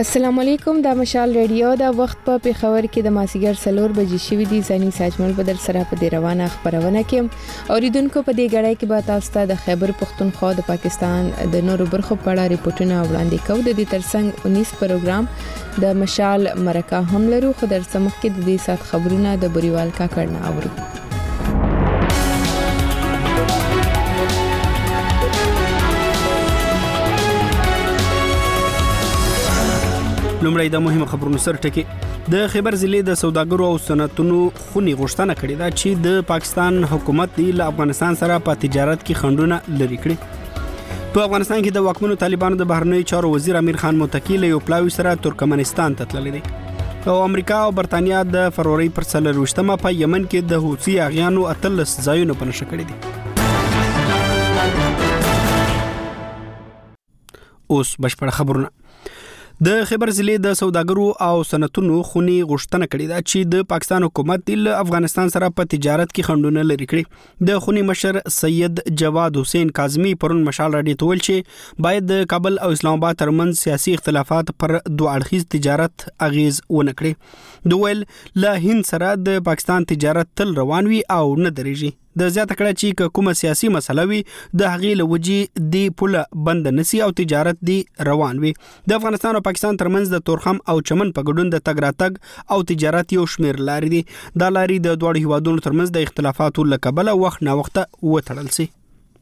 السلام علیکم د مشال ریډیو د وخت په پیښور کې د ماسیګر 4 بجې شوې دي ځاني ساجمل بدل سره په دې روانه خبرونه کې اوریدونکو په دې غړای کې به تاسو ته د خیبر پختونخوا د پاکستان د نورو برخو په اړه ریپورتونه وړاندې کوو د دې ترڅنګ 19 پروګرام د مشال مرکه هم لرو خو در سمخ کې د دې سات خبرونه د بریوال کا کړنه اورو لومړی د مهمه خبرونو سر ټکی د خیبر ضلع د سوداګرو او صنعتونو خونی غوښتنه کړې ده چې د پاکستان حکومت له افغانستان سره په تجارت کې خنډونه لري کړي په افغانستان کې د واکمنو طالبانو د بهرنیو چارو وزیر امیر خان متکی له یو پلاوی سره ترکمنستان ته تللی دی او امریکا او برتانیا د فروری پر 24مه په یمن کې د حوثي اغیانو 13 ځایونو په نشه کړی دي اوس بشپړ خبرونه د خیبر ضلع د سوداګرو او صنعتونو خونی غوښتنه کړې ده چې د پاکستان حکومت له افغانستان سره په تجارت کې خنډونه لري کړي د خونی مشر سید جواد حسین کاظمی پرون مشال راډیو ته ویل چې باید د کابل او اسلام آباد ترمنځ سیاسي اختلافات پر دوه اړخیز تجارت اغیز ونه کړي دوه ویل له هند سره د پاکستان تجارت تل روان وي او نه درېږي د زیاته کړه چې کومه سیاسي مسله وي د هغې له وجې دی پوله بند نسی او تجارت دی روان وي د افغانستان او پاکستان ترمنځ د تورخم او چمن په ګډون د تګ راتګ او تجارت یو شمیر لارې دي دا لارې د دوه هیوادونو ترمنځ د اختلافاتو له کبله وخت نه وخت وتړل شي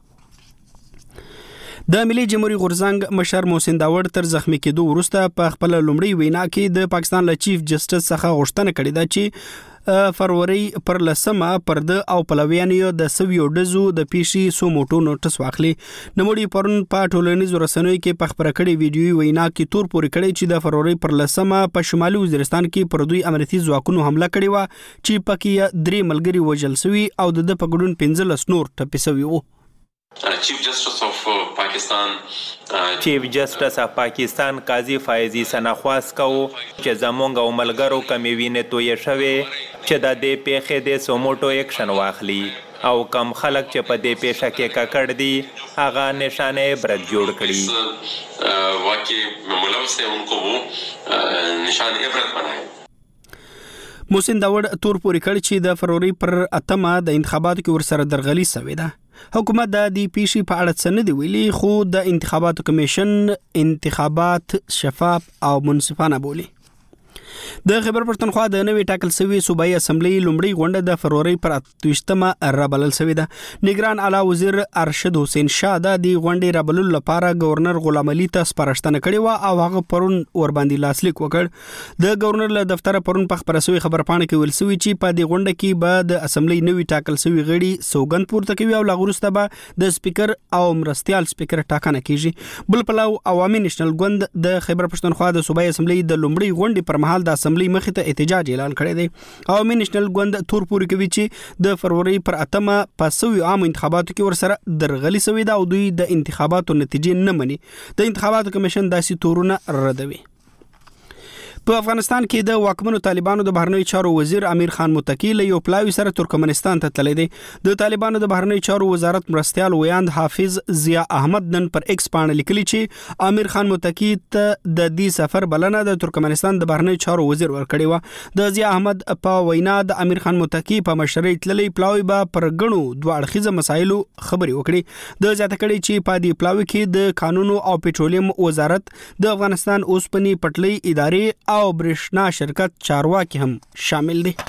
د ملي جمهوریت غورځنګ مشر محسن داوړ تر زخمی کېدو وروسته په خپل لومړی وینا کې د پاکستان له چیف جسټس څخه غوښتنه کړې ده چې فروری پر لسمه پرده او پلویانیو د سویو ډزو د پیشي سو موټو نوټس واخلي نموړي پرون په ټولنیزو رسنیو کې په خبره کړې ویډیوي وینا کې تور پورې کړی چې د فروری پر لسمه په شمالي وزیرستان کې پر دوی امنیتي ځواکونو حمله کړې و چې پکې 3 ملګري وژل شوي او د پګړون 15 نور ټپي شوي وو Chief Justice of Pakistan چیف جسټس اف پاکستان قاضي فایزي سناخواس کو چې زمونږ او ملګرو کمی وینې توې شوې چې د دې پیښې د سوموټو اکشن واخلي او کم خلک چې په دې پیښه کې ککړ دي هغه نشانه عبرت جوړ کړي واقعي ملوث ہے ان کو وہ نشان عبرت بنائے محسن داوړ تور پورې کړ چې د فروری پر 8مه د انتخاباتو کې ورسره درغلي شوې ده حکومت د دې پیښې په اړه څه نه دی ویلي خو د انتخاباتو کمیشن انتخابات شفاف او منصفانه بولي د خیبر پښتونخوا د نوې ټاکل شوی صوبایي اسمبلی لومړی غونډه د فروری پر 28مه رابلل شوې ده نگران اعلی وزیر ارشد حسین شاه د دې غونډې رابللو لپاره گورنر غلام علي ته سپارښتنه کړې و او هغه پرون ور باندې لاسلیک وکړ د گورنر له دفتر پرون په خبره شوی خبرپاڼه کې ویل شوی چې په دې غونډه کې به د اسمبلی نوې ټاکل شوی غړي سوګند پورته کوي او لغورسته به د سپیکر او مرستيال سپیکر ټاکنه کیږي بل پلاو عوامي نېشنل ګوند د خیبر پښتونخوا د صوبایي اسمبلی د لومړی غونډې پر مهال د اسمبلی مخې ته احتجاج اعلان کړی دی عوامي نېشنل ګوند تور پورې کوي چې د فروری پر 8مه په سوي عام انتخاباتو کې ورسره درغلي شوې ده او دوی د انتخاباتو نتیجې نه مني د انتخاباتو کمیشن داسې تورونه ردوي په افغانستان کې د واکمنو طالبانو د بهرنیو چارو وزیر امیر خان متکی له یو پلاوی سره ترکمنستان ته تللی دی د طالبانو د بهرنیو چارو وزارت مرستيال ویاند حافظ ضیا احمد نن پر ایکس باندې لیکلي چې امیر خان متکی ته د دې سفر بلنه د ترکمنستان د بهرنیو چارو وزیر ورکړی و د ضیا احمد په وینا د امیر خان متکی په مشرۍ تللی پلاوی به پر غنو دوه اړخیزه مسایلو خبري وکړي د زیاته کړي چې په دې پلاوی کې د قانونو او پټرولیم وزارت د افغانستان اوسپنی پټلۍ ادارې او برښنا شرکت چارواکي هم شامل دي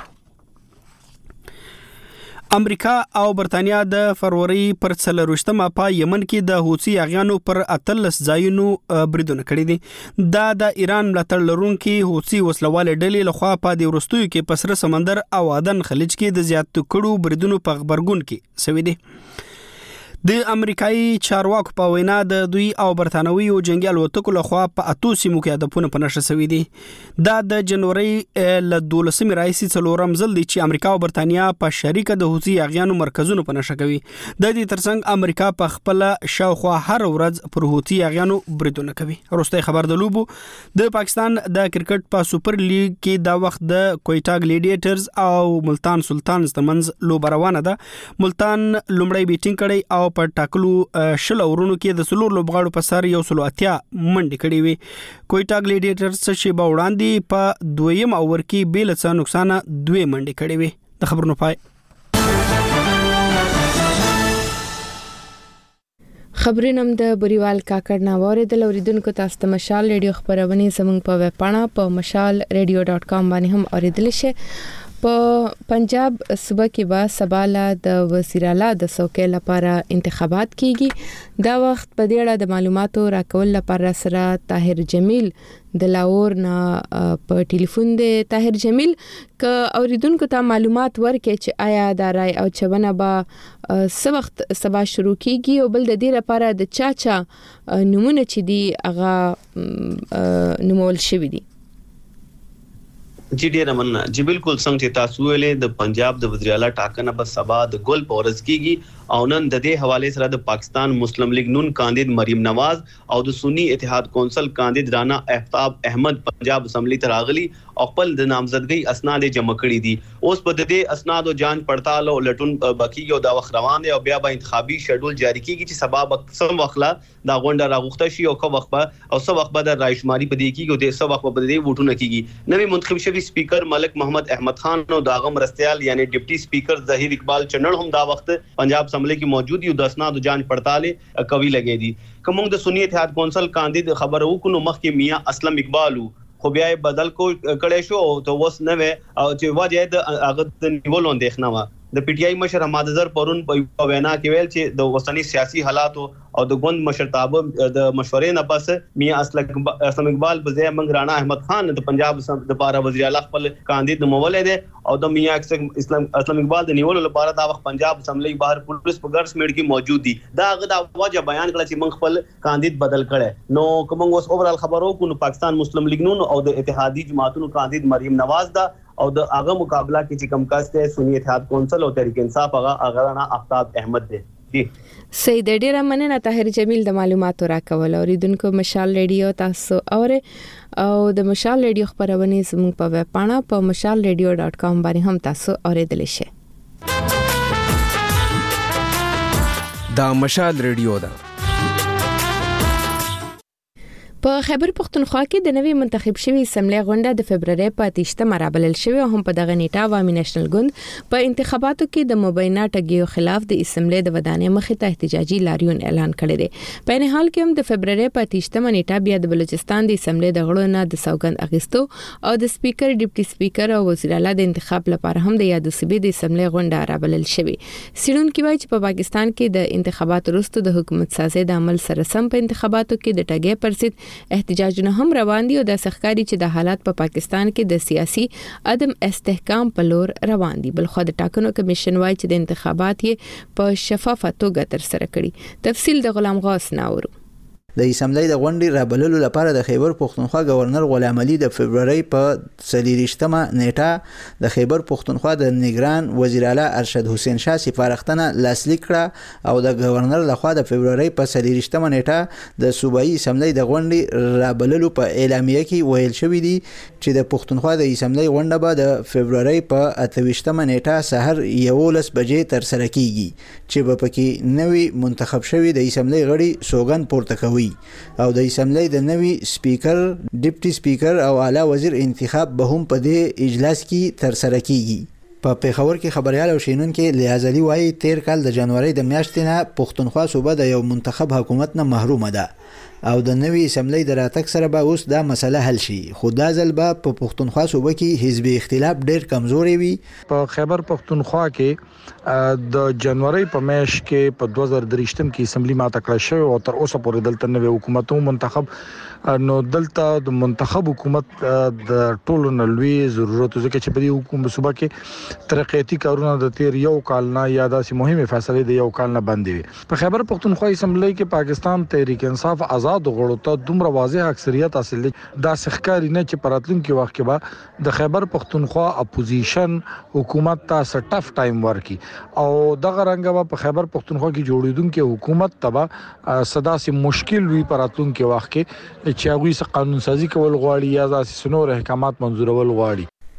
امریکا او برتانیا د فروری پر 24مه په یمن کې د حوثي اغیانو پر 13 ځایونو بریدونه کړي دي دا د ایران ملاتړ لرونکي حوثي وسلوال ډلې لخوا په د ورستوي کې پسره سمندر او عدن خلیج کې د زیات کړو بریدونو په خبرګون کې سوي دي د امریکایي چارواکو په وینا د دوی او برتانوي او جنگي الوتکو لخوا په 8 سیمو کې هدفونه په نشه شوي دي دا د جنوري ل 12 رئیسي څلورم ځل دی چې امریکا او برتانیا په شریکه د حوثي اغیانو مرکزونو په نشه کوي د دې ترڅنګ امریکا په خپل شاوخوا هر ورځ پر حوثي اغیانو بریدونه کوي وروسته خبر د لوبو د پاکستان د کرکټ په سوپر لیګ کې دا وخت د کویټا ګلیډیټرز او ملتان سلطانز ترمنځ لوبه روانه ده ملتان لومړی بیټینګ کړي او پښتونخوا په ټاکلو شل اورونو کې د سلور لوبغاړو په سر 180 منډې کړې وي. کوټا ګلیډیټرز چې به وړاندې په دویم اور کې بیل څه نقصان 2 منډې کړې وي. د خبرونو پای. خبرونه د بریوال کاکړ ناوړه د لوریدونکو تاسو ته مشال ریډیو خبرونه زموږ په ویب پاڼه په mashalradio.com باندې هم اوریدل شي. په پنجاب صوبه کې با سباله د وزیر اعلی د څوکۍ لپاره انتخابات کیږي. دا وخت په دې اړه د معلوماتو راکول لپاره سره طاهر جمیل د لاهور نه په ټلیفون دی. طاهر جمیل ک اوریدونکو ته معلومات ورکړي چې آیا د رای او چونه با څه وخت سبا شروع کیږي او بل د دې لپاره د چا نمونه چې دی هغه نومول شوی دی. جی ډیر مننه. جی بالکل څنګه چې تاسو ویلې د پنجاب د وزیر اعلی ټاکنه به سبا د ګل پورز کیږي او نن د دې حواله سره د پاکستان مسلم لیگ نون کاندید مریم نواز او د سنی اتحاد کونسل کاندید رانا افتاب احمد پنجاب اسمبلی ته راغلي او خپل د نامزدګۍ اسناد جمع کړي دي. اوس په دې اسناد او جانچ پړتال او لټون بکیږي او دا وخت روان دی او بیا به انتخابي شیډول جاری کیږي چې سبا سم وخت دا غونډه راغوښته شي او کو وخت او څو وخت بعد رایشماري پدې کیږي او د څو وخت په دې ووټونه کیږي. نوې منتخب شوی سپیکر ملک محمد احمد خان او داغم رستيال یعنی ډیپټي سپیکر ظهیر اقبال چنړ هم دا وخت پنجاب اسمبلی کې موجود یو د اسناد جانچ پړتال کوي لګي دي. کوم د سنی اتحاد کونسل کاندید خبر وکړو مخکې میاں اسلم اقبال خو بیا بدل کو کړي شو او ته وس نه او چې وجه د هغه د نیولون دیخنه وا. د پی ټی آی مشر حماد اظهر پرون په وینا کې ویل چې د وسنی سیاسي حالات او د ګوند مشرتابه د مشورې نه پس میاں اسلم اقبال بځای منګ رانا احمد خان د پنجاب د لپاره وزیر اعلی خپل کاندید نومولې دي او د میاں اسلم اقبال د نیولو لپاره دا وخت پنجاب اسمبلی بهر پولیس په ګرس میډ کې موجود دي. دا غدا وجه بیان کړ چې من خپل کاندید بدل کړي. نو کوم اوس اوورال خبرو کو پاکستان مسلم لیگ نون او د اتحادی جماعتونو کاندید مریم نواز دا او د هغه مقابله کې چې کم کاسته سنی اتحاد کونسل او تحریک انصاف هغه رانا افتاب احمد دی. سید ډیر مننه طاهر جمیل د معلوماتو راکول. اوریدونکو مشال ریډیو تاسو او د مشال ریډیو خبرونه زموږ په ویب پاڼه په mashalradio.com باندې هم تاسو اوریدل شئ. دا مشال ریډیو ده. په خیبر پختونخوا کې د نوې منتخب شوی اسمبلی غونډه د فبرवरी په 28 مرابلل شوی او هم په دغه نیټه عوامي نېشنل ګوند په انتخاباتو کې د مبینه ټګیو خلاف د اسمبلی د ودانې مخې ته احتجاجي لاریون اعلان کړی دی. په نه حال کې هم د فبرवरी په 28 نیټه بیا د بلوچستان د اسمبلی د غړو نه د سوګند اغستو او د سپیکر ډیپټي سپیکر او وزیر اعلی د انتخاب لپاره هم د یاد صوبې د اسمبلی غونډه رابلل شوی. سیډون کې وایي چې په پاکستان کې د انتخاباتو وروسته د حکومت سازي د عمل سره سم په انتخاباتو کې د ټګي پرسید احتجاجونه هم روان دي او د سخکاري چې د حالات په پاکستان کې د سیاسي عدم استحکام په لور روان دي. بل خو د ټاکنو کمیشن وايي چې د انتخابات یې په شفافه توګه تر سره کړي. تفصیل د غلام غاس ناورو. د اسمبلی د غونډې رابللو لپاره د خیبر پختونخوا گورنر غلام علي د فبرवरी په 23 نیټه د خیبر پختونخوا د نگران وزیر اعلی ارشد حسین شاه سفارښتنه لاسلیک کړه او د گورنر لخوا د فبرवरी په 23 نیټه د صوبایي اسمبلی د غونډې رابللو په اعلامیه کې ویل شوی دی چې د پختونخوا د اسمبلی غونډه به د فبرवरी په 28 نیټه سحر 11 بجې تر سره کیږي چې په پکې نوې منتخب شوی د اسمبلی غړي سوګند پورته کوي او د اسمبلی د نوې سپیکر ډیپټي سپیکر او اعلی وزیر انتخاب به هم په دې اجلاس کې تر سره کیږي. په پیښور کې خبريال او شینونکو لیازلی وایي 13 کال د جنوري د میاشتې نه پښتونخوا صوبه د یو منتخب حکومت نه محرومه ده او د نوې اسمبلی د راتګ سره به اوس دا مسله حل شي. خو دا ځل به په پښتونخوا صوبه کې حزبي اختلاف ډېر کمزوري وي. په خیبر پښتونخوا کې د جنوري په میاشت کې په 2023 کې اسمبلی ماته کړه شو او تر اوسه پورې دلته نوې حکومت منتخب نو دلته د منتخب حکومت د ټولو نلوي ضرورت ځکه چې په دې حکومت صوبه کې ترقیاتي کارونه د تیر یو کال نه یا داسې مهمه فیصله د یو کال نه باندې وي. په خیبر پښتونخوا اسمبلی کې پاکستان تحریک انصاف آزاد غړو ته دومره واضح اکثریت حاصل دي دا سخکاري نه چې پراتلونکو وخت کې به د خیبر پښتونخوا اپوزیشن حکومت ته سټف ټایم ورکي او دغه رنګه په خیبر پښتونخوا کې جوړیدونکو حکومت تبا صدا سي مشکل وی پراتلونکو وخت کې چې هغه قانون سازي کول غواړي یا داسې نور احکامات منزورول غواړي.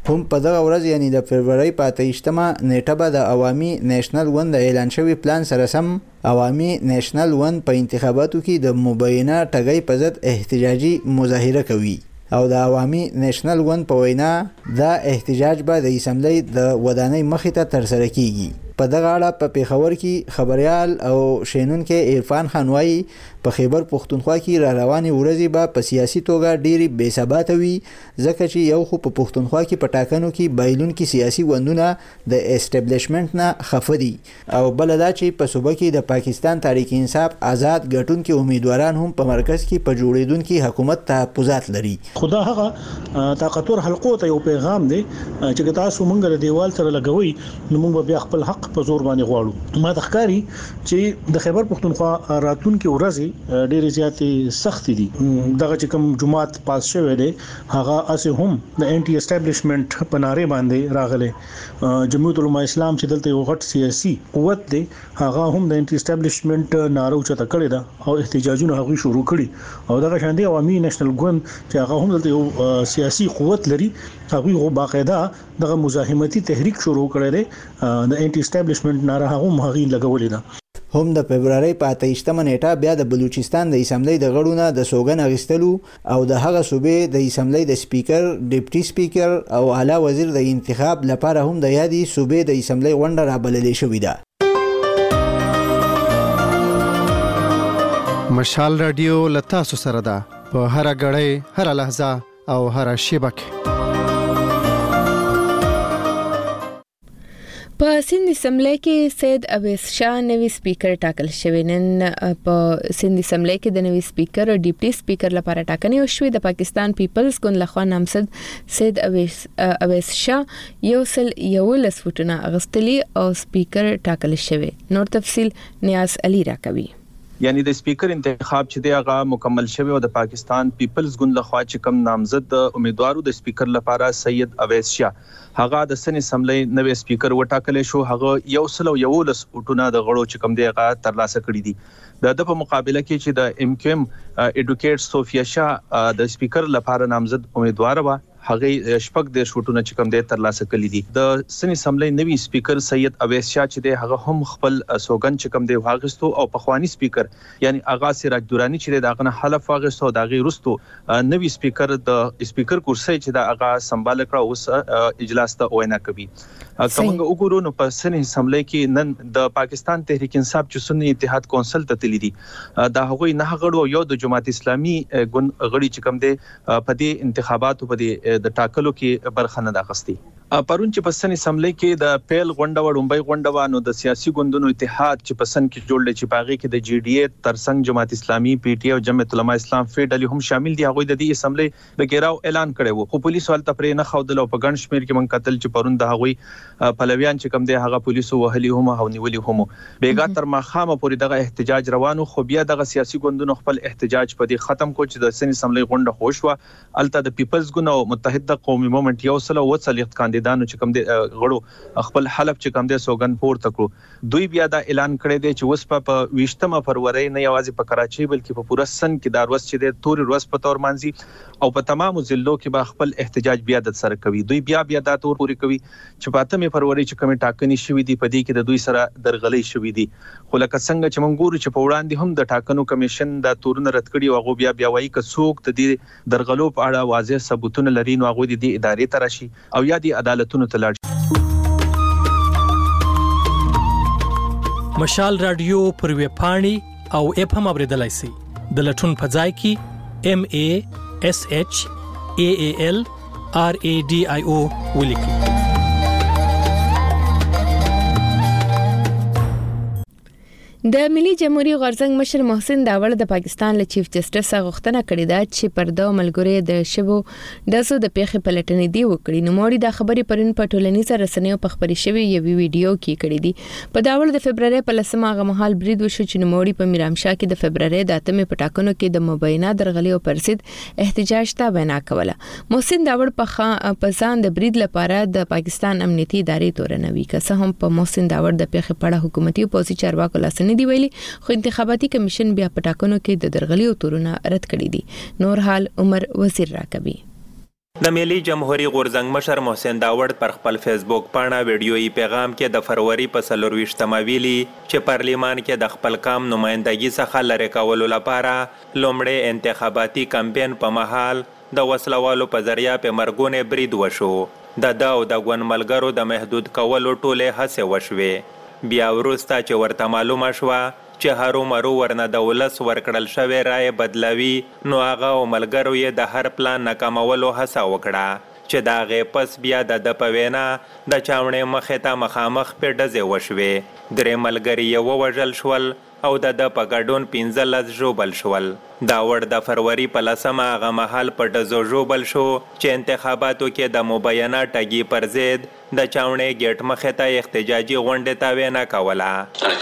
هم په دغه ورځ یعنی د فبرवरी په 28مه نیټه به د عوامي نېشنل ون د اعلان شوی پلان سره سم عوامي نېشنل ون په انتخاباتو کې د مبینه ټګۍ په ضد احتجاجي مظاهره کوي او د عوامي نېشنل ون په وینا دا احتجاج به د اسمبلی د ودانۍ مخې ته ترسره کیږي. په دغه اړه په پیښور کې خبريال او شینونکو عرفان خان وايي په خیبر پښتونخوا کې را روانې ورځې به په سیاسي توګه ډېری بې ثبات وي ځکه چې یو خو په پښتونخوا کې په ټاکنو کې بایلون کې سیاسي وندونه د اسټابلیشمنت نه خفه دي او بل دا چې په صوبه کې د پاکستان تحریک انصاف آزاد ګټونکو امیدواران هم په مرکز کې په جوړیدونکو حکومت تحفظات لري. خدا هغه طاقتور حلقو ته یو پیغام دی چې تاسو مونږ له دیوال سره لګوي نو مونږ بیا خپل حق په زور باندې غواړو. ما د ښکاری چې د خیبر پښتونخوا راتلونکو ورځې ډېرې زیاتې سخت دي. دغه چې کوم جماعت پاس شوی دی هغه اسه هم د انټي اسټابلیشمنت په ناره باندې راغله. جمعیت العلماء اسلام چې دلته یو غټ سیاسي قوت دی هغه هم د انټي اسټابلیشمنت ناره اوچته کړې ده او احتجاجونه هغه شروع کړي او دغه شاندي عوامي نېشنل ګوند چې هغه هم دلته یو سیاسي قوت لري هغه غو باقاعده دغه مزاحمتي تحریک شروع کړی دی د انټي اسټابلیشمنت ناره هغه مهغي لګولې ده. هم د فبرवरी په 28مه نیټه بیا د بلوچستان د اسمبلی د غړو نه د سوګن اغستلو او د هغه صوبې د اسمبلی د سپیکر، ډیپټي سپیکر او اعلی وزیر د انتخاب لپاره هم د یادي صوبې د اسمبلی غونډه رابللې شوې ده. مشال رادیو لتا سره ده په هر غړې هر لحظه او هر شیبه کې. په سند اسمبلی کې سید اویس شاه نوی سپیکر ټاکل شوی. نن په سند اسمبلی کې د نوی سپیکر او ډیپټي سپیکر لپاره ټاکنې وشوې. د پاکستان پیپلز ګوند لخوا نامزد سید اویس شاه 111 ووټونه اغستلي او سپیکر ټاکل شوی. نور تفصیل نیاز علي راکوي. یعنی د سپیکر انتخاب چې دی هغه مکمل شوی او د پاکستان پیپلز ګوند لخوا چې کوم نامزد امیدوارو د سپیکر لپاره سید اویس شاه هغه د سن اسمبلی نوې سپیکر وټاکل شو. هغه 111 وټونه د غړو چې کوم دی هغه ترلاسه کړی دي. د په مقابله کې چې د ام کیو ام ایډوکیټ صوفیا شاه د سپیکر لپاره نامزد امیدوار و هغه شپږ د شوټونه چې کوم دی ترلاسه کړی دي. د سن اسمبلی نوی سپیکر سید اویس شاه چې دی هغه هم خپل سوګن چې کوم دی واغستو او پخوانی سپیکر یعنی آغا سراج دورانی چې دغه نه حلف واغستو دغه رستو نوی سپیکر د سپیکر کرسي چې د آغا سمبال کړ اوس اجلاس ته وینا کوي. کومه وګورو نو په سن اسمبلی کې نن د پاکستان تحریک انصاف چې سنی اتحاد کونسل ته تللی دي دا هغوی نه غړو یو د جماعت اسلامي ګوند غړي چې کوم دی په دې انتخاباتو په دې د ټاکلو کې برخه نه اخیستي. پرون چې په سن اسمبلی کې د پیل غونډه وړومبۍ غونډه وانه د سیاسي ګوندونو اتحاد چې په سن کې جوړل چې پاغي کې د جی ډی اے ترڅنګ جماعت اسلامي پی ټی او جمعیت العلماء اسلام فیډل هم شامل دي. هغه د دې اسمبلی د ګیراو اعلان کړي وو خو پولیسو حالت پرې نه خودل او په ګڼ شمیر کې من قتل چې پرون د هغوی پلویان چې کم دي هغه پولیسو وهلي هم او نیولي هم بیګا تر مخامه پورې دغه احتجاج روانو. خو بیا دغه سیاسي ګوندونو خپل احتجاج په دې ختم کو چې د سن اسمبلی غونډه خوشوه الته د پیپلز ګوند او متحده قومي مومنت یو سل او وڅلښت کاندیدانو چې کم دي غړو خپل حلف چې کم دي سوګن پورته کړو. دوی بیا دا اعلان کړی دی چې اوس په 20مه فروری نه یوازې په کراچۍ بلکې په پوره سن کې دا ورځ چې د توري ورځ په تور مانځي او په تمامو ضلعو کې به خپل احتجاج بیا د سره کوي. دوی بیا دا تور پوری کوي چې په 8مه فروری چې کوم ټاکنې شوې دي په دې کې د دوی سره درغلۍ شوې دي. خو لکه څنګه چې موږ ګورو چې په وړاندې هم د ټاکنو کمیشن دا تورونه رد کړي او هغه بیا وایي که څوک د دې درغلو په اړه واضح ثبوتونه لري نو هغه د دې ادارې ته راشي او یا د عدالتونو ته لاړ. مشال رادیو پر ویب پاڼې او اپ هم اوریدلای شئ. د لټون په ځای کې MASHAALRADIO ولیکئ. د ملي جمهوریت غورځنګ مشر محسن داوړ د پاکستان له چیف جسټس غوښتنه کړې ده چې پر د ملګری د شبو داسو د پیښې پلټنې دی وکړي. نو موري د خبرې پرین په ټولنیزو رسنیو په خبري شوی یو ویډیو کې کړې دي. په داوړ د فبرवरी په لسمه هغه مهال برید وشو چې موري په میرامشاه کې د فبرवरी د 8مه پټاکنو کې د مبینه درغلي او پرسید احتجاج ته وینا کوله. محسن داوړ په ځان د برید لپاره د پاکستان امنیتي ادارې تورنوي. که څه هم په محسن داوړ د پیښې په اړه حکومتي او پولیسي چارواکو لاسنی دی ویلي خو انتخاباتي کمیشن بیا پټاکنو کې د درغلي او تورونه رد کړی دي. نور حال عمر وزیر راکوي. د ملي جمهوریت غورځنګ مشر محسن داوړ پر خپل فیسبوک پاڼه ویډیويي پیغام کې د فروری په 24 ویلي چې پارلیمان کې د خپل کام نمائندګي څخه لری کولو لپاره لومړی انتخاباتي کمپاین په محل د وسلوالو په ذریعہ په مرګونه برید وشو. د او د ګون ملګرو د محدود کولو ټوله هڅه وشوه. بیا ورسته چې ورته معلومه شوه چې هرو مرو ورنه د ولس ورکړل شوی رای بدلوي نو هغه او ملګرو یې د هر پلان ناکامولو هڅه وکړه چې دا غي پس بیا د پوینا د چاونې مخې ته مخامخ په ډزې وشوي. درې ملګری یې ووژل شول او د په ګډون 15 ژوبل شول. داوړ د فروری په 10 هغه محل په ډزو ژوبل شو چې انتخاباتو کې د مبینه ټاګي پر ضد د چاونې ګټ مخې ته احتجاجي غونډه تا وینا کوله.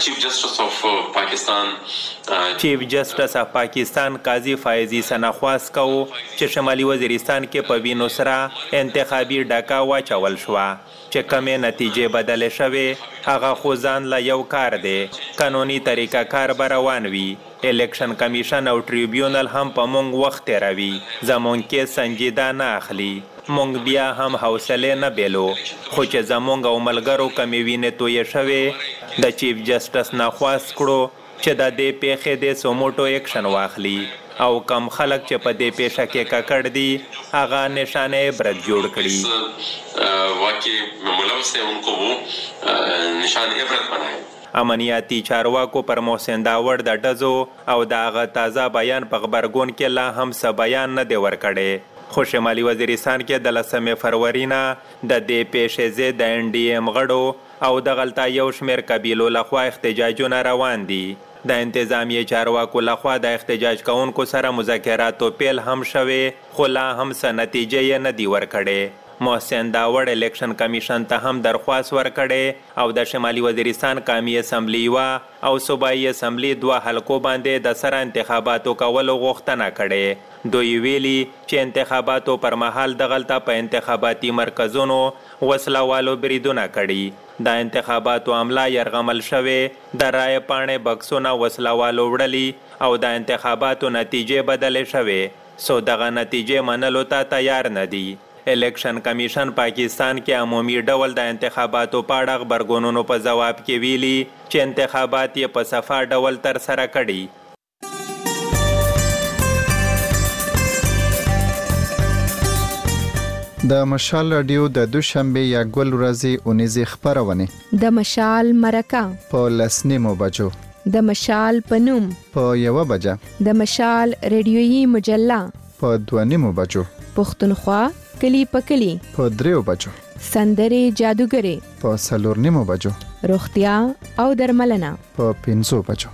چیف جسټس اف پاکستان قاضي فایزي سناخواس کو چې شمالي وزیرستان کې په وینو سره انتخابي ډاکا واچول شو چې کومه نتیجې بدلې شوه هغه خو ځان لا یو کار دی قانوني طریقه کار روان وي. الیکشن کمیشن او ټریبیونل هم په مونږ وخت راوي زمونږ کې سنجیده نه اخلي. مونږ بیا هم حوصله نه بیلو خو چې زمونږ او ملګرو کمی وینې توې شوه د چیف جسټس نه خواست کړو چې د دې پیښې د سوموټو اکشن واخلي او کم خلک چې په دې پیښه کې ککړ دي هغه نشانه عبرت جوړ کړي واقعي ملوث ان کو وہ نشان عبرت بنائے. امنیاتی چارواکو پر محسن داوړ د ډزو او د هغه تازه بیان په خبرګون کې لا هم څه بیان نه دی ورکړی. خو شمالي وزیرستان کې د 10 فروری نه د دې پیښې ضد د NDM غړو او د غلطه یو شمېر قبیلو لخوا احتجاجونه روان دي. د انتظامی چارواکو لخوا د احتجاج کوونکو سره مذاکرات او پیل هم شوه خو لا هم څه نتیجه نه دی ورکړی. محسن داوړ الیکشن کمیشن ته هم درخواست ورکړي او د شمالي وزیرستان قومي اسمبلی او صوبایي اسمبلی دوه حلقو باندې د سره انتخاباتو کولو غوښتنه کړي. دوی ویلي چې انتخاباتو پر مهال د غلطه په انتخاباتي مرکزونو وسلوالو بریدونه کړي. د انتخاباتو عمله يرغمل شوه د رای پاڼې بکسونه وسلوالو وړلي او د انتخاباتو نتیجې بدلې شوه سو دغه نتیجې منلو ته تیار نه دي. الیکشن کمیشن پاکستان کې عمومي ډول د انتخاباتو په اړه خبرګونونو په جواب کې ویلي چې انتخابات یې په صفا ډول تر سره کړي. د مشال رادیو د دوشنبه یا ګل ورځې اونیزه خبرونه د مشال مرکه په لسنیمو بجو د مشال پنوم په 1 بجه د مشال ریډیويي مجله په 2 بجو پښتونخوا کلی پکلی په 3 بجو سندري جادوګری په 4 بجو روغتیا او درملنه په 5 بجو.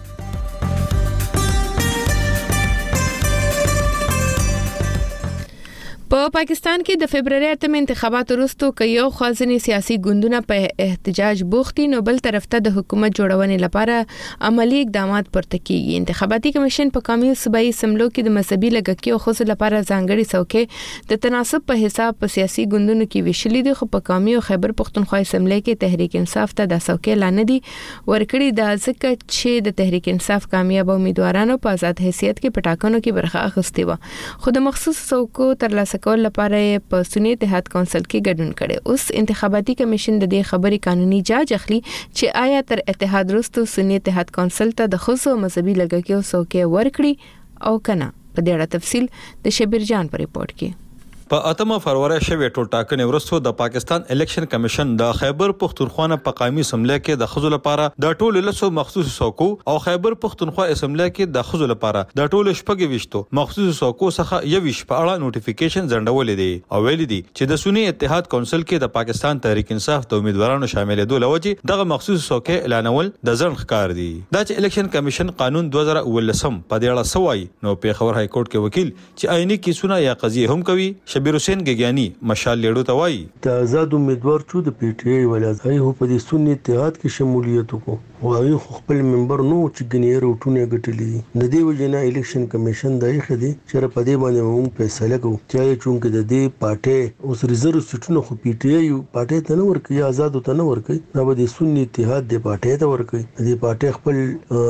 په پاکستان کې د فبرवरी 8 انتخاباتو وروسته کيو خازنی سیاسي ګوندونه په احتجاج بوختي نو بل طرف ته د حکومت جوړونې لپاره عملی اقدامات پورته کیږي. انتخاباتي کمیشن په قومي صوبایي سملو کې د مذهبي لږکي او خصوصي لپاره ځانګړي څوکۍ د تناسب په حساب په سیاسي ګوندونو کې ویشلې دي خو په قومي او خیبر پښتونخوا سملې کې تحریک انصاف ته د څوکۍ لانه دي ورکړي د ځکه چې د تحریک انصاف کامیاب امیدوارانو په آزاد حیثیت کې پټاکنو کې برخه اخیستې و خو د مخصوص څوکو ترلاسه کول لپاره په سنی اتحاد کونسل کې ګډون کړي. اوس انتخاباتي کمیشن د دې خبري قانوني جاج اخلي چې آیا تر اتحاد وروسته سنی اتحاد کونسل ته د خصوصي مذهبي لږکیو څوکۍ ورکړي او کنه. په دې اړه تفصیل د شبیر جان په ریپورت کې. په 8 فروری شوی ټول ټاکنې وروسته د پاکستان الیکشن کمیشن د خیبر پښتونخوا په قومي اسمبلی کې د خزو لپاره د ټولو لسو مخصوص څوکو او خیبر پښتونخوا اسمبلی کې د خزو لپاره د ټولو شپږ وشتو مخصوص څوکو څخه یو وش په اړه نوټیفیکیشن ځنډولې دي او ویل دي چې د سنی اتحاد کونسل کې د پاکستان تحریک انصاف د امیدوارانو شاملېدو لوجه دغه مخصوص څوکې اعلانول د ځن ښکار دي. دا چې الیکشن کمیشن قانون 2019 په دې اړه سوای نو په خبر های کورټ کې وکیل چې عیني کیسونه یا قضیه هم کوي شبیر حسین ګګیانی مشال لیډو ته وایي د آزاد امیدوار چې د پی ټی آی ولایت هغه په دې سنی اتحاد کې شمولیت وکړو او خپل ممبر نو چې ګنیر وټونه غټلې د دې وجنه الیکشن کمیشن دای خدي چې په دې باندې موږ فیصله کوو چې چونکه د دې پارټي اوس ریزرو سټونو خو پی ټی آی پارټي ته نه ورکي آزاد ته نه ورکي نو د سنی اتحاد د پارټي ته ورکي د پارټي خپل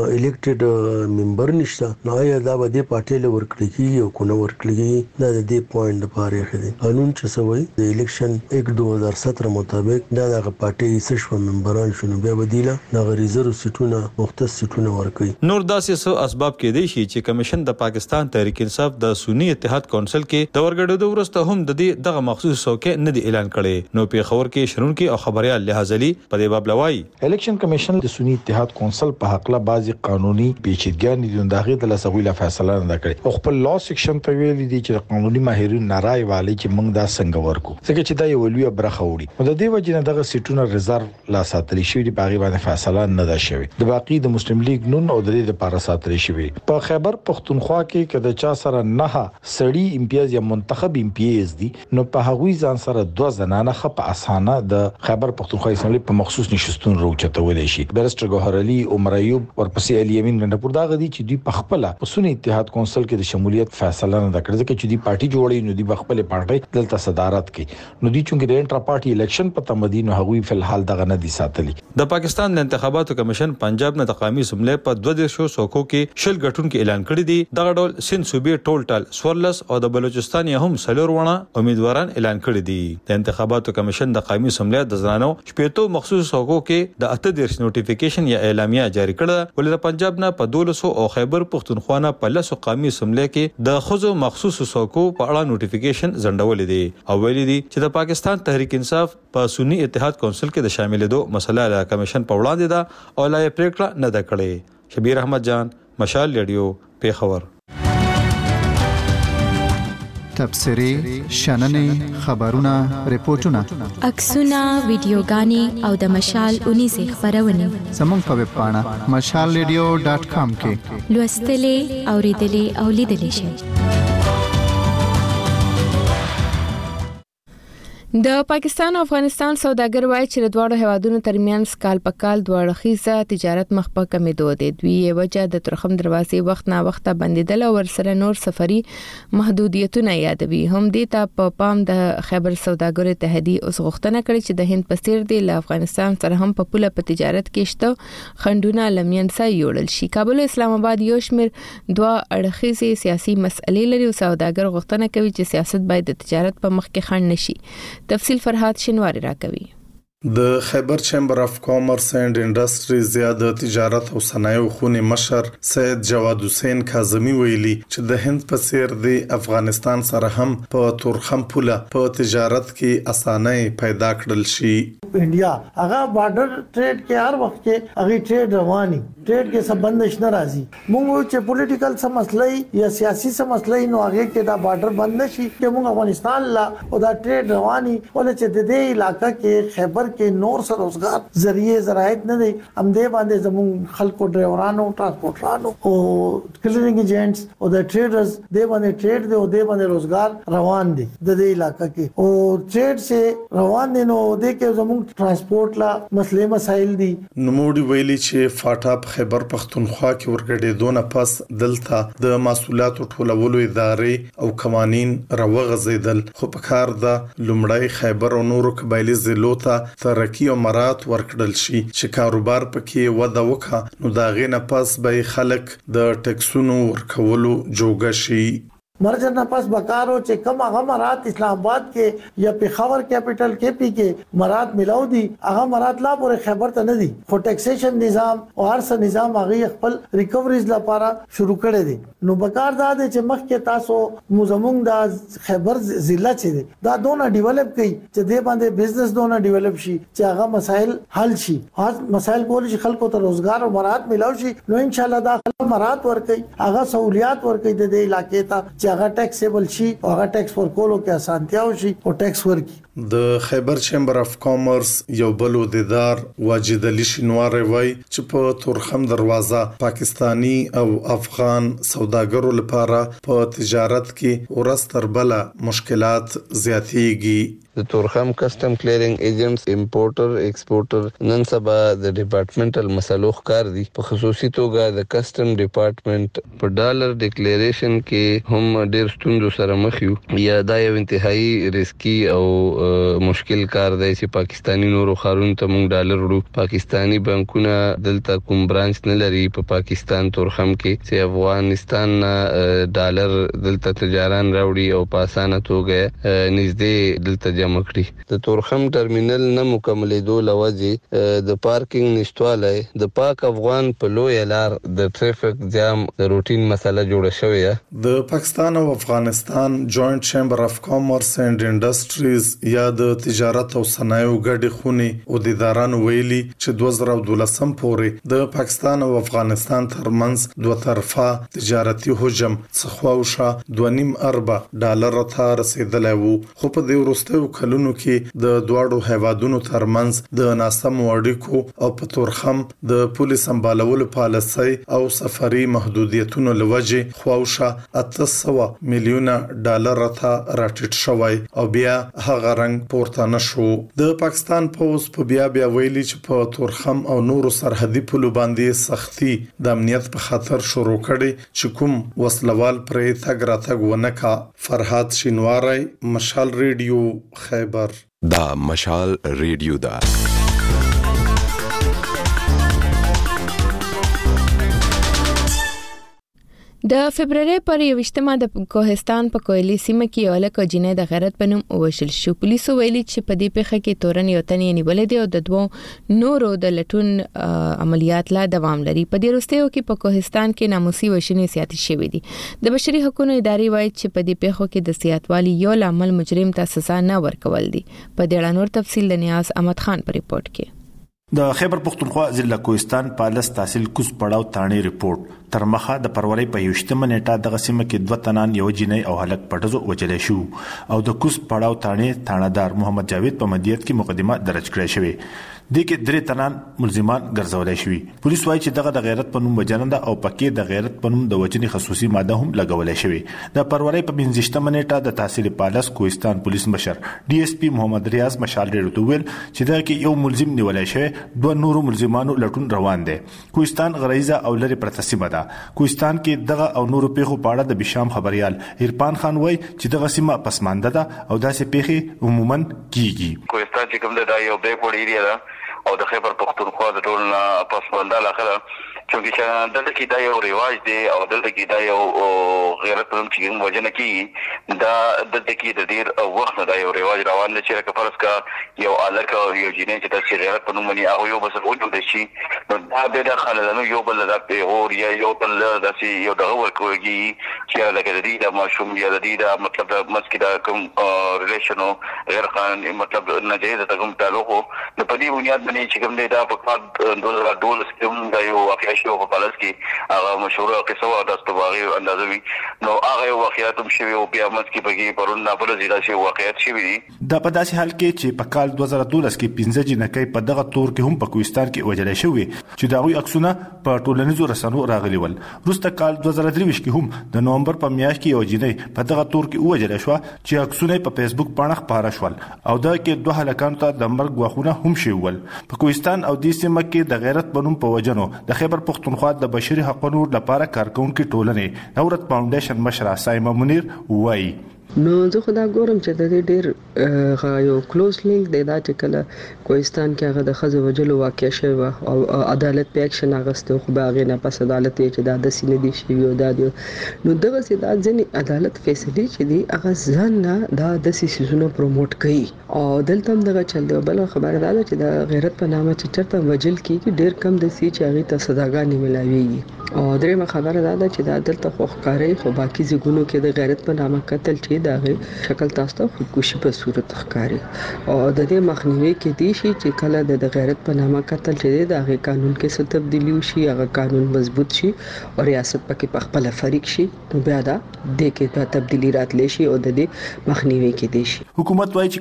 الیکټډ ممبر نشته نو یا دا به د پارټي له ورکړي او کو نه ورکړي دا د دې پوینټ لپاره خدي قانون چې سوي د الیکشن 2017 مطابق دا د پارټي سشو ممبران شنو به بدیله د ریزرو سټونو مختص سټونو ورکي نور داسې څه اسباب کې دي چې کمیشن د پاکستان تحریک انصاف د سنی اتحاد کونسل کې د ورګړو ورسته هم د دې دغه مخصوص څوکۍ نه دی اعلان کړي نو په خبر کې شرونکي او خبريال لحاظلي په دې باب لوي الیکشن کمیشن د سنی اتحاد کونسل په حق له بعضي قانوني پیچیدګۍ نه دغه د لسغویله فیصله نه کړي او خپل لا سیکشن ته ویل دي چې قانوني ماهرین نارای والی چې موږ دا څنګه ورکو ځکه چې دا یو لوی برخه وړي نو د دې وجې نه دغه سیټونه ریزرو لا ساتل شي د باغی باندې فیصله نه ده شوی د باقی د مسلم لیگ نون او د دې لپاره ساتل شي په خیبر پختونخوا کې کده چا سره نه سړی امتیاز یا منتخب امتیاز دي نو په هغوی ځان سره دوه زنانه خپ اسانه د خیبر پختونخوا اسمبلی په مخصوص نشستون روچتول شي بیرسټر ګوهر علي عمر ایوب ورپسې علي امین منډپور دا غدي چې دوی په خپل په سنی اتحاد کونسل کې د شمولیت فیصله نه کړې ځکه چې دوی پارټي جوړې نو دوی خپل پارټي دلته صدارت کوي نو دوی چې د انټرا پارټي الیکشن په تمدین او هغوی په حال دغه نه دي ساتلي د پاکستان د انتخاباتو کمیشن پنجاب نه د قومي اسمبلی په 2 څوکو کې شل غټون کې اعلان کړی دی دغه ډول سند صوبې ټولټل سورلس او د بلوچستان هم سلور ونه امیدواران اعلان کړی دي د انتخاباتو کمیشن د قومي اسمبلی د زنانو شپېتو مخصوص څوکو کې د 18 نوټیفیکیشن یا اعلامیه جاری کړه ولې د پنجاب نه په 1200 او خیبر پختونخوا نه په 10 قومي اسمبلی کې د خزو مخصوص څوکو په اړه نوټیفیکیشن زندولې دي او ویلي دي چې د پاکستان تحریک انصاف په سنی اتحاد کونسل کې د شاملېدو مسله له کمیشن په وړاندې ده او لا یې پریکړه نه ده کړې شبیر احمد جان مشال ریډیو پیښور تبصری شننې خبرونه ریپورتونه عکسونه ویډیوګانې او د مشال 19 خبرونه زموږ په ویب پاڼه mashalradio.com کې لوستلې اوریدلې او لیدلې شئ د پاکستان او افغانستان سوداګر وایي چې د دوه هیوادونو ترمنځ کال په کال دوه اړخیزه تجارت مخ په کمیدو دي دوی وجه د ترخم دروازې وخت نه وخت بندیدل او ورسره نور سفري محدودیتونه یادوي هم دې ته په پام د خیبر سوداګر اتحادیه اوس غوښتنه کړې چې د هند په څیر د افغانستان سره هم په پوله په تجارت کې شته خندونه لمینسا یوړل شي کابل اسلام آباد یو شمیر دوه اړخیزه سیاسي مسئلې لري او سوداګر غوښتنه کوي چې سیاست باید د تجارت په مخ کې خنډ نشي تفصیل فرهاد شنواری راکوي د خیبر چیمبر اف کامرس اینڈ انډستریز یا د تجارت او صنایعو خونې مشر سید جواد حسین کاظمی ویلي چې د هند په څیر د افغانستان سره هم په تورخم پوله په تجارت کې اسانۍ پیدا کړل شي انډیا هغه بارډر ټریډ کې هر وخت کې هغه ټریډ رواني ټریډ کې څه بندش نه راځي موږ چې پولیټیکل څه مسلې یا سیاسي څه مسلې نو هغه کې دا بارډر بند نشي چې موږ افغانستان لا او دا ټریډ رواني ولې چې د دې علاقې کې خیبر کې نور سره روزګار ذریعہ زراعت نه دي هم دې باندې زموږ خلکو ډرایورانو ترانسپورټرانو او کلینینګ ایجنټس او د ټریډرز دې باندې ټریډ دی او دې باندې روزګار روان دي د دې علاقې کې او ټریډ سے روان دي نو دې کې زموږ ترانسپورټ لا مسلې مسایل دي نوموړي ویلي چې فاټا خیبر پختونخوا کې ورګډېدو نه پس دلته د مسؤلیتو ټولولو ادارې او قوانين راوغځیدل خو په کار د لومړی خیبر او نورو قبایلی ضلعو ته ترقی او مرات ورکړل شي چې کاروبار پکې وده وکړي نو دا غي نه پس به خلک د ټیکسونو ورکولو جوګه شي مرجر نه پس بکارو چې کم هغه مرات اسلام آباد کې یا پیښور کیپټل کې پی کې مرات ملاو دي هغه مرات لا پورې خیبر ته نه دي خو ټیکسیشن نظام او هر څه نظام هغه خپل ریکوریز لپاره شروع کړي دي نو بکار دا دي چې مخکې تاسو موزمون د خیبر ضلع چې دا دونه ډیولپ کړي چې د باندې بزنس دونه ډیولپ شي چې هغه مسایل حل شي هغه مسایل کول شي خلکو ته روزګار او مرات ملاو شي نو ان شاء الله دا مرات ورکړي هغه سہولیات ورکړي د دې علاقې ته هغه ټیکسیبل شي او هغه ټیکس ورکولو کې اسانتیا وشي او ټیکس ورکړي د خیبر چیمبر اف کامرس یو بل عہدیدار واجد علي شینواری وایي چې په تورخم دروازه پاکستانی او افغان سوداګرو لپاره په تجارت کې ورستر بل مشکلات زیاتېږي د تورخم کسٹم کلیرینګ ایجنټس امپورټر ایکسپورټر نن سبا د ډپارټمنټل مسلو ښکار دي. په خصوصي توګه د کسٹم ډپارټمنټ په ډالر ډیکلیریشن کې هم ډېر ستونزو سره مخ یو. یا دا یو انتهایی ریسکی او مشکل کار دی چې پاکستانی نورو خارونو ته موږ ډالر وړو. پاکستانی بانکونه دلته کوم برانچ نه لري په پاکستان تورخم کې چې افغانستان ډالر دلته تجاران راوړي او په اسانه توګه نږدې دلته جمع کړي. د تورخم ټرمینل نه مکملېدو لوجه د پارکینګ نشټوالی د پاک افغان په لوی لار د ټریفیک جام د روټین مسله جوړه شوې ده. د پاکستان او افغانستان جوائنٹ چیمبر اف کامرس اینڈ انډسټریز یا د تجارت او صنایعو ګډې خونې او د ادارانو ویلي چې 2012 پورې د پاکستان او افغانستان ترمنځ دوه طرفه تجارتي حجم څخه 2.5 ارب ډالر ته رسیدلی وو. خو په دې وروستیو کلونو کې د دواړو هیوادونو ترمنځ د ناسم اړیکو او په تورخم د پولیس سمبالولو پالیسۍ او سفري محدودیتونو لوجه خواوشه 800 میلیونه ډالر ته راټیټ شوی او بیا هغه رنګ پورته نشو. د پاکستان پولیس په بیا ویلي چې په تورخم او نورو سرحدي پولو باندې سختي د امنیت په خاطر شروع کړي چې کوم وسلوال پرې تګ راتګ ونکا. فرهاد شینواری، مشال ریډیو، خیبر. دا مشال ریډیو دا د فبرवरी پر 21مه د کوهستان په کوهلي سیمه کې یو لک جنې د غیرت بنوم وشل شو. پولیسو ویلي چې په دې پیښه کې تورن یو تن نیولې دی او د دوه نورو د لټون عملیات لا دوام لري. په دې وروستیو کې په کوهستان کې ناموسي وشنې زیاتې شوې دي. د بشري حقوقو ادارې وایي چې په دې پیښو کې د سیاتوالي یو لامل مجرم ته سزا نه ورکول دي. په دې اړه نور تفصیل د نیاز احمد خان په ریپورت کې. د خیبر پختونخوا ضلع کوهستان پالس تحصیل کوز پړاو تانه ریپورت تر مخه د فروری په 28مه نیټه د غسیمه کې 2 تنان یو جنې او هلک پټزو وجلې شو او د کوز پړاو تانهدار محمد جاوید په مدیریت کې مقدمه درج کړې شوې. د کې 3 تنان ملزمان ګرځولای شوی. پولیس وایي چې دغه د غیرت په نوم وجننده او پکې د غیرت په نوم د وجنې خصوصي ماده هم لګولای شوی. د فروری په 28مه نیټه د تحصیل پالس کوهستان پولیس مشر ډي اس پی محمد ریاض مشال ډېر ویل چې دا کې یو ملزم نیولای شوی، 2 نورو ملزمانو لټون روان دي. کوهستان غریزه او لری پرتسمه ده. کوهستان کې دغه او نورو پیښو په اړه د بشام خبريال عرفان خان وایي چې دغه سیمه پسمانده ده او داسې پیښې عموما کیږي. کوهستان چې کوم د یو بیک وړ ایریا ده او د خیبر پختونخوا د ټول پسمانده لاخره چونکی چې دلته کې دا یو رواج دی او دلته کې دا یو غیرت پرم چې وجنه کیږي دا دلته کې د ډیر وخت دا یو رواج روان دی چې فرض کا یو الک او یو جنې چې د غیرت په نوم باندې هغه یو بس وجود شي نو دا د خلانو یو بل د پیغور یا یو بل داسي یو دغه ورکوږي چې لکه د دې د ماشوم یا د دې د مطلب د مسکدا کوم ریلیشنو غیر قانوني مطلب ناجایز د کوم تعلق نو په دې بنیاد باندې چې کوم دا په کار 2012 کې دا یو واقعي شو په پالیس کې هغه مشهور قصه و د استواغي اندازوي نو هغه واقعیت هم شوی او بیا مت کې بګي پرون نه بل ځای شي واقعیت شوی دي. دا په داسې حال کې چې په کال 2012 کې 15 جنکې په دغه تور کې هم په کوهستان کې وجلې شوی چې دا غوي عکسونه په ټولنیزو رسنیو راغلي ول. وروسته کال 2023 کې هم د نومبر په میاشت کې یو جنې په دغه تور کې وجلې شو چې عکسونه په فیسبوک باندې خبره شول او دا کې 2 هلکان ته د مرګ غوښونه هم شوی ول. په کوهستان او د سیمه کې د غیرت بنوم په وجنو د خیبر پختونخوا د بشري حقوقو لپاره کارکونکو ټولنې نورت فاونډیشن مشر سایما منیر وایي نو زه خدا ګورم چې د دې ډېر یو کلوز لینک دی دا چې کله کوهستان کې هغه د خزو وجلو واقع شوی او عدالت په اکشن اغسته خو به هغه نه پس عدالت چې دا د سینې دي شي او دا دی نو دغه سي دا ځنې عدالت فیصله چې دی هغه ځان نه دا د سيسونو پروموټ کوي او دلته هم دغه چل دی بل خبره ده چې د غیرت په نامه چې چرته وجل کیږي ډېر کم د سي چې هغه ته صداګانې ملاويږي او درېمه خبره ده چې دا دلته خوخکاری خو باقي ځګونو کې د غیرت په نامه قتل چې دغه شکل تاسو ته خودکشي په صورت ښکاري او د دې مخنیوي کې دي شي چې کله د غیرت په نامه قتل چې دغه قانون کې څه تبدیلی وشي هغه قانون مضبوط شي او ریاست پکې په خپل فریق شي نو بیا دا د کې تبدیلی راتلی شي او د دې مخنیوي کې دي شي. حکومت وايي چې کال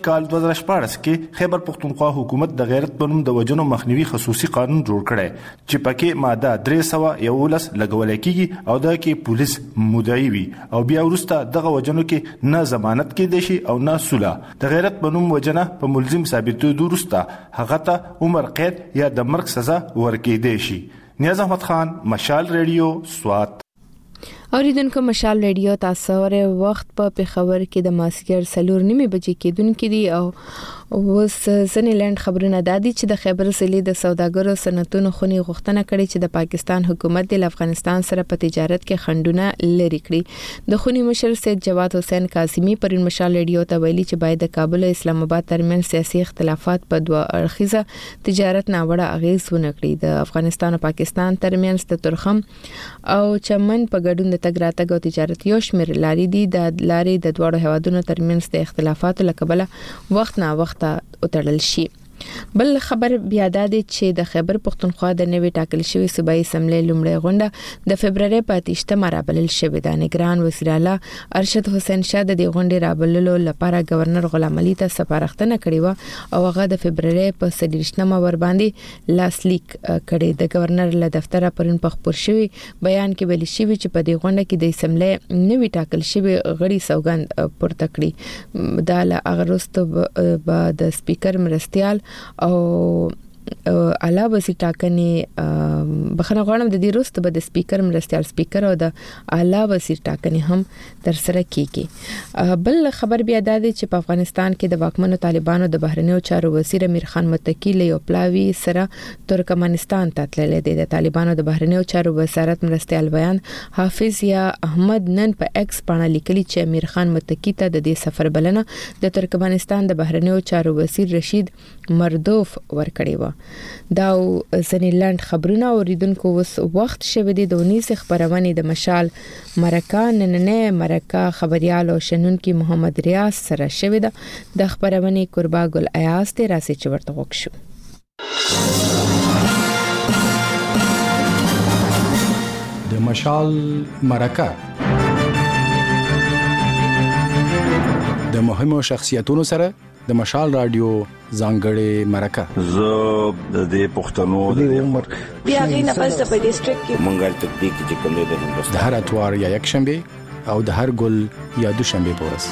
2014 کې خیبر پختونخوا حکومت د غیرت بنوم د وجنو مخنیوي خصوصي قانون جوړ کړي چې پکې ماده 311 لګول کېږي او دا کې پولیس مدعي وي او بیا ورسته دغه وجنو کې نه ضمانت کې دي شي او نه سولا د غیرت بنوم وجنه په ملزم ثابتېدو وروسته هغه ته عمر قید یا د مرګ سزا ورکې دي شي. نیاز احمد خان، مشال ریډیو، سوات. اوریدونکو مشال ریډیو تاسو ورې وخت په پیښور کې د ماسګر 4:30 بجې کېدونکې دي او اوس ځنیلند خبرونه دادي چې د خیبر ضلع د سوداګرو صنعتونو خونی غوښتنه کړې چې د پاکستان حکومت د افغانستان سره په تجارت کې خنډونه لري کړي. د خونی مشر سید جواد حسین کاظمی پر مشال ریډیو ته ویلي چې باید د کابل او اسلام آباد ترمنځ سیاسي اختلافات په دوه اړخیزه تجارت ناوړه اغیز ونه کړي. د افغانستان او پاکستان ترمنځ د ترخم او چمن په ګډون د تګ راتګ او تجارت یو شمېر لارې دي. د لارې د دوه هیوادونو ترمنځ د اختلافاتو لکبله وخت نا وخت وتړل شي. بل خبر بیا د چې د خیبر پختونخوا د نوي ټاکل شوی صوبایي اسمبلی لومړی غونډه د فبرवरी په 28 رابلل شوې ده. نگران وزیر اعلی ارشد حسین شاه د دې غونډې رابللو لپاره گورنر غلام علي ته سپارښتنه کړې و او هغه د فبرवरी په 23 ور باندې لاسلیک کړي. د گورنر له دفتره پرون په خبر شوی بیان کې ویل شوی چې په دې غونډه کې د اسمبلی نوي ټاکل شوی غړي سوګند پورته کړي. دا له اغروستو د سپیکر مرستيال او اعلی وزیر ټاکنې بخنه غواړم د دې وروسته به د سپیکر مرستيال سپیکر او د اعلی وزیر ټاکنې هم تر سره کیږي. بل خبر بیا د چې په افغانستان کې د واکمنو طالبانو د بهرنیو چارو وزیر امیر خان متکی له یو پلاوی سره ترکمنستان ته تللی دی. د طالبانو د بهرنیو چارو وزارت مرستيال بیان حافظ یا احمد نن په ایکس باندې لیکلي چې امیر خان متکی ته د دې سفر بلنه د ترکمنستان د بهرنیو چارو وزیر رشید مردوف ورکړی و. دا ځنیلند خبرونه اوریدونکو وس وخت شوه د 19 خبرونه د مشال مرکه نننه مرکه خبريال او شنونکي محمد ریاض سره شوه د خبرونه قربا ګل ایاز ته راسي چورته وښو. د مشال مرکه د مهمو شخصیتونو سره د مشال رادیو ځانګړې مرکه زه د دې پښتنو د عمر بیا غینه پس په ډیسټریکټ کې منګل تطبیق چې کوم دی د د هر اتوار یا یک شنبه او د هر ګل یا دوشنبه پورس.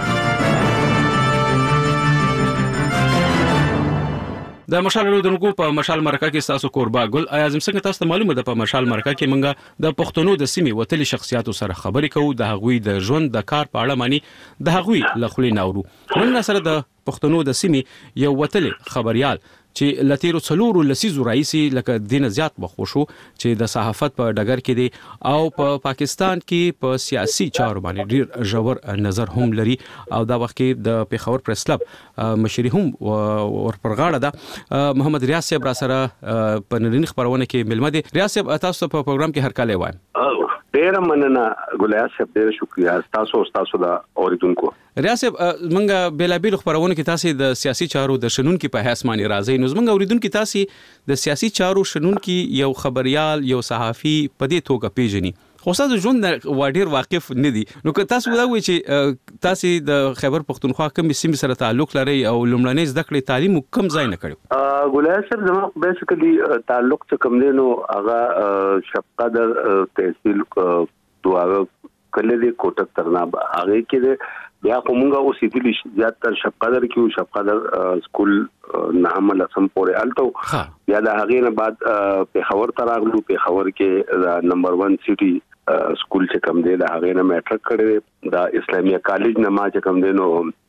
د مشال رودونکو په مشال مرکه کې تاسو قربا ګل اعظم څنګه تاسو معلومه ده په مشال مرکه کې منګه د پښتنو د سیمې وتلي شخصیتو سره خبرې کوو د هغوی د ژوند د کار په اړه معنی د هغوی لخلې ناورو. نن سره د پښتنو د سیمې یو وتلي خبريال چې لتیرو څلورو لسیزو رئیسي لکه دین زیات بخوشو چې د صحافت په ډګر کې دی او په پاکستان کې په سیاسي چارو باندې ډیر ژور نظر هم لري او دا وخت کې د پیښور پریس کلب مشري هم ورپرغاړه ده. محمد ریاض صاحب را سره په نړۍ خبرونه کې ملمه دي. ریاض صاحب تاسو په پروګرام کې هر کله وایم. ډیر مننه ګلیا صاحب، ډیر شکریا تاسو دا اوریدونکو. ریاض صاحب منګه بیلابیل خبرونه کې تاسو د سیاسي چارو د شنونکو په حیث باندې راځي. نو منګه اوریدونکو تاسو د سیاسي چارو شنونکو یو خبريال یو صحافي په دې توګه پیژني خو تاسو ژوند ډیر واقف نه دي. نو که تاسو دا وایي چې تاسو د خیبر پختونخوا کوم سیمه سره تعلق لري او لومړنۍ زده کړې تعلیم کوم ځای نه کړو؟ ګلیا صاحب زموږ بیسیکلی تعلق څه کوم دی نو هغه شفقدر تحصیل دواغه کله دی کوټک ترناب هغه کې بیا کومه اوسېدلی زیات تر شفقدر کې شفقدر سکول نه عمل سم پورې الټو بیا د هغه نه بعد پیښور ته راغلو. پیښور کې نمبر 1 سټي سکول چې کوم دی د هغه نه میټرک کړی د اسلامیه کالج نه ما چې کوم دی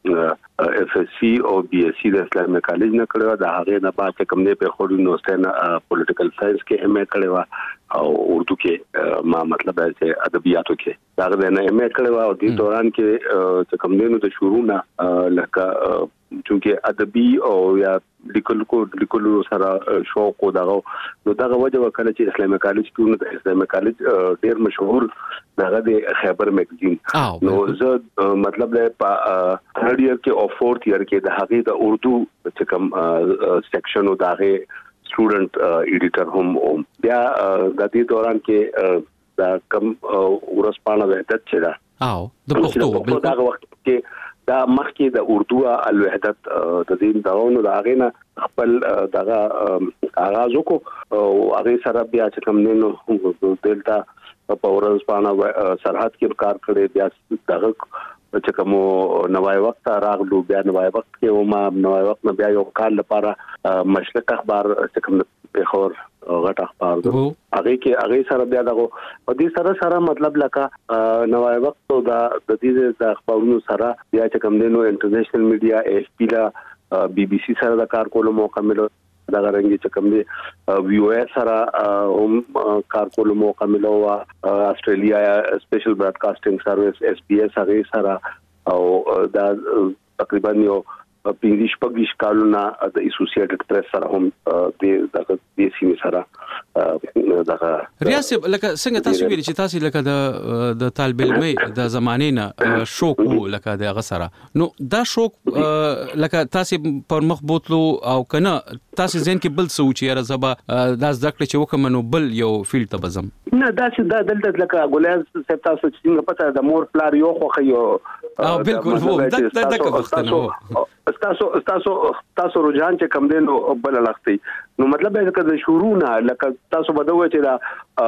نو اف اس سی او بي اس سی د اسلامیه کالج نه کړو. د هغه نه بعد چې کوم دی پیښور یونیورسيټي نه پولیټیکل ساينس کې ام ا کړو او اردو کې ما مطلب چې ادبیاتو کې دا غوښنه نه ام ا کړو. او د دوران کې چې کوم دی نو د شروع نه لکه چونکه ادبي او یا لیکلو سره شوق او دغه وجه وکړه چې اسلامي کالج کې نو د اسلامي کالج ډیر مشهور دغه د خیبر میگزین نو زه مطلب له third year کې او fourth year کې د هغه د اردو چې کوم سیکشن او دغه سټوډنټ ایډیټر هم بیا د دې دوران کې دا کم ورسپانه وخت چې دا د پښتو دغه وخت کې دا مخکې د اردو الوحدت د دین داونو د اغینا خپل دغه آغاز وکړو او هغه سره بیا چې کوم نو دلته په ورځپاڼه سرحد کې کار کړی بیا دغه چې کوم نوای وخت راغلو بیا نوای وخت کې ما نوای وخت نه بیا یو کال لپاره مشرق اخبار چې کوم پیښور غټ اخبار هغه سره بیا دغه او دې سره مطلب لکه نوای وخت او د دې د اخبارونو سره بیا چې کوم نو انټرنیشنل میډیا اف پی لا بي بي سي سره د کار کولو موقع ملو دا غرنګي چې کوم دي وی او اس سره هم کار کولو موقع ملو استرالیا سپیشل براډکاسټینګ سرویس اس پی اس هغه سره او دا تقریبا یو پینځه پګیش کالونه د اسوسییټډ پریس سره هم د سیمه سره دغه ریاست لکه څنګه تاسو ویل چې تاسو لکه د طالب علمي د زمانه نه شوق لکه د غسره نو دا شوق لکه تاسو پر مخ بوتلو او کنه تاسو ځین کې بل سوچ یې رزبا دا ځکه چې وکم نو بل یو فیلډ ته بزم نه دا چې دا دلته لکه ګولیاز سپ تاسو چې څنګه پته د مور پلار یو خو یو بالکل وو دا کوم تاسو رجحان چې کم دین بل لختي نو مطلب دا چې د شروع لکه تاسو بدوي چې دا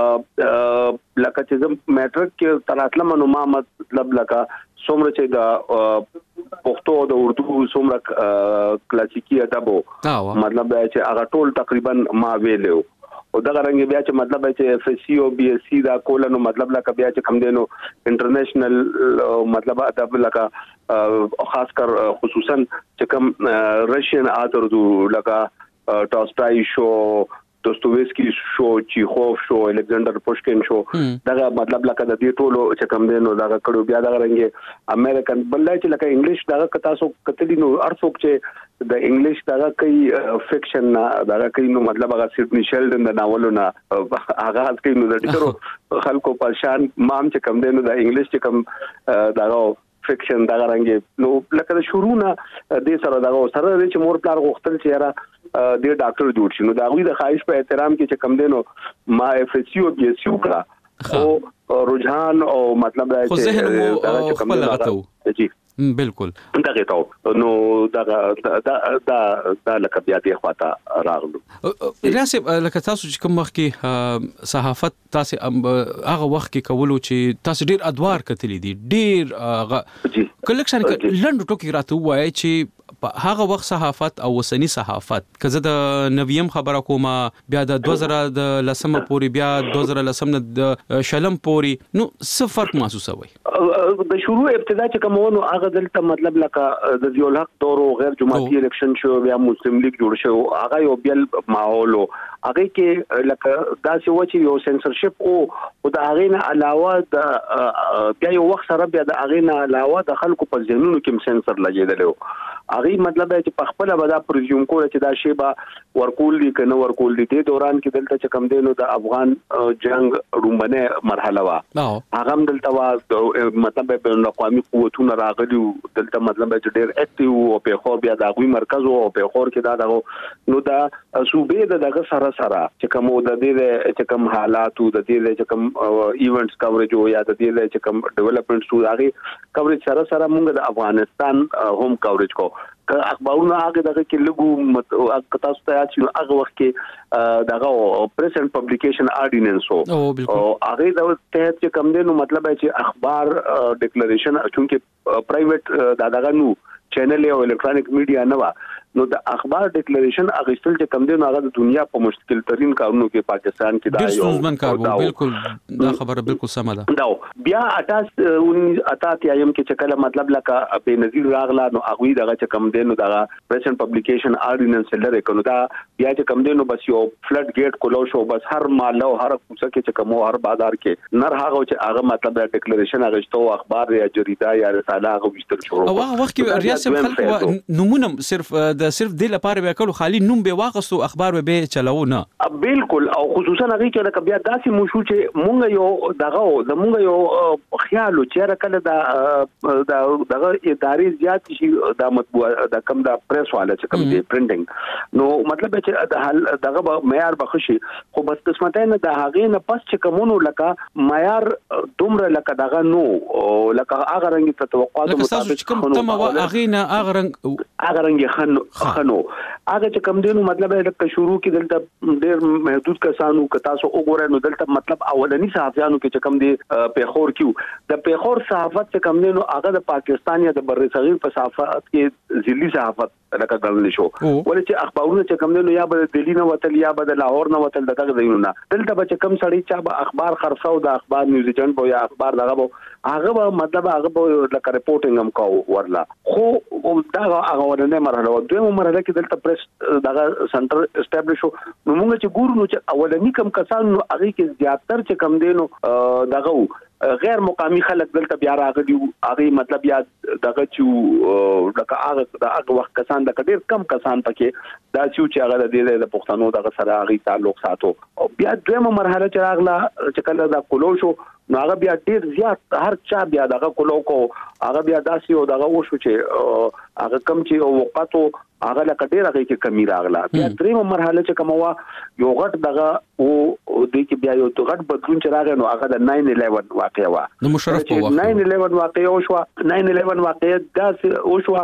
لکه چې میټرک کې تراتله نو ما مطلب لکه څومره چې دا پښتو او د اردو څومره کلاسیکي ادب مطلب دا چې هغه ټول تقریبا ما ویلو او دا غرنګ بیا چې مطلب چې اف اس سی او بي اس سی دا کول نو مطلب لکه بیا چې کم دینو انټرنیشنل مطلب ادب لکه خاص کر خصوصا چې کم رشین آثر دو لکه ټالستای شو دوستويسکي شو چیخوف شو الکساندر پوشکین شو دا مطلب لکه د دې ټولو چې کم دینو دا کړو بیا دا غرنګ امریکن بلای چې لکه انګلیش دا کتاسو کتلی نو ارڅوک چې د انګلیش دا کوي فکشن دا کوي نو مطلب هغه سیډنی شیلډن د ناولونه آغاز کوي نو د ډیرو خلکو پرشان مام چې کم دینو د انګلیش چې کم دا فکشن دا غرنګ نو لکه شروع نه د سره دا سره چې مور پلار غوښتل چې یاره د ډاکټر جوړ شي نو دا غوي د خواهش په احترام کې چې کم دینو ما اف اس سی او بي اس سی وکړه او رجحان او مطلب دا چې کم دینو جی بالکل دغه ته نو دا لکه بیا دی خواته راغلو ریاست لکه تاسو چې کوم وخت کې صحافت تاسو هغه وخت کې کولو چې تاسو ډیر ادوار کتلی دي ډیر کلیکشن لنډ ټوکی راته وایي چې هغه وخت صحافت او وسنی صحافت کزه د نویم خبره کومه بیا د 2000 د لسمه پوری بیا 2010 د شلم پوری نو څه فرق محسوسوي د شروع ابتدا چې کومونو هغه دلته مطلب لکه د ضیاء الحق دور او غیر جماعتي الیکشن شو بیا مسلم لیگ جوړ شو هغه یو بل ماحول هغه کې لکه دا چې و چې یو سنسرشپ او د هغه نه علاوه د بیا یو وخت سره بیا د هغه نه علاوه د خلکو په ذهنونو کې سنسر لګیدل هغه مطلب چې په خپل ودا پرزیوم کوله چې دا شی به ورکول دي کنه ورکول دي د دوران کې دلته چې کم دینو د افغان جنگ رومبنه مرحله وا هغه دلته وا مطلب په اقوامي قوتونو راغلي دلته مطلب چې ډېر اکټیو او په خو بیا د غوي مرکز او په خور کې دا نو دا صوبې دغه سره چې کوم د دې چې کوم حالات او د دې چې کوم ایونټس کورېج او یا د دې چې کوم ډیولپمنټس او هغه کورېج سره موږ د افغانستان هم کورېج کو اخبارونه هغه دغه کې لګو تاسو ته یاد شي هغه وخت کې دغه پریس اینڈ پبلیکیشن آرډیننس او هغه د تحت چې کم دي نو مطلب چې اخبار ډیکلریشن چونکه پرایویټ دغه نو چینل او الکترونیک میډیا نه وا نو د اخبار ډیکلریشن اغشتل چې کم دي نو هغه د دنیا په مشکل ترين کارونو کې پاکستان کې دا یو ډیر کار بالکل دا خبره بالکل سم ده دا بیا اتا ایم کې چې کله مطلب لکه به نظیر راغلا نو هغه دغه چې کم دي نو دا پریس اینڈ پبلیکیشن آرډیننس لري کنه دا بیا چې کم دي نو بس یو فلډ گیټ کولو شو بس هر مال او هر کوڅه کې چې کوم هر بازار کې نر هغه چې هغه مطلب د ډیکلریشن اغشتو اخبار یا جریده یا رساله هغه وشتل شروع او هغه وخت کې ریاست خلک نمونه صرف د صرف د لپاره به کول خالی نوم به واغستو اخبار به چلاو نه بالکل او خصوصا هغه چې لکه بیا داسې مو شو چې مونږ یو دغه مونږ یو خیال چې کله دغه ادارې زیات شي د مطبوعه د کم د پریس والا چې کم دی پرینټینګ نو مطلب چې دغه معیار بخشي خو بس قسمت نه د هغه نه پس چې کومونو لکه معیار دومره لکه دغه نو لکه هغه رنګ ته توقعات مطابق کوم تم هغه نه هغه رنګ خنو هغه چې کم دینو مطلب لکه شروع کې دلته ډېر محدود کسانو که تاسو وګورئ نو دلته مطلب اولنی صحافیانو کې چې کم دي پیښور کیو د پیښور صحافت چې کم دینو هغه د پاکستان یا د بر صغیر په صحافت کې ځلی صحافت لکه ګڼل شو ولې چې اخبارونه چې کم دینو یا به دلی نه وتل یا به د لاهور نه وتل دغه ځایونه دلته به چې کم سړی چا به اخبار خرڅاو د اخبار نیوز ایجنټ بو یا اخبار دغه هغه مطلب هغه لکه ریپورټینګ هم کو ورلا خو دا هغه ورنه مرحله و دویمه مرحله کې دلته پریس دغه سنټر اسټابلیش شو نو موږ چې ګورو چې اولنی کم کسان هغه کې زیاتر چې کم دینو دغه غیر مقامی خلک دلته بیا راغلي هغه مطلب یا دغه چې لکه هغه وخت کسان د ډېر کم کسان پکې دا چې هغه د پښتنو دغه سره هغه تعلق ساتو او بیا دویمه مرحله چې راغله چې کله دا کولو شو نو هغه بیا ډېر زیات هر چا بیا دغه کولو کو هغه بیا داسي او دغه وشو چې هغه کم چې وقتو هغه لکه ډېر هغه کې کمی راغله بیا دریمه مرحله چې کومه وا یو غټ دغه او د کې بیا یو غټ بدلون چې راغی نو هغه د 9/11 واقعا وا نو مشرف په وخت 9/11 واقعا او شو 9/11 واقعا داسې او شو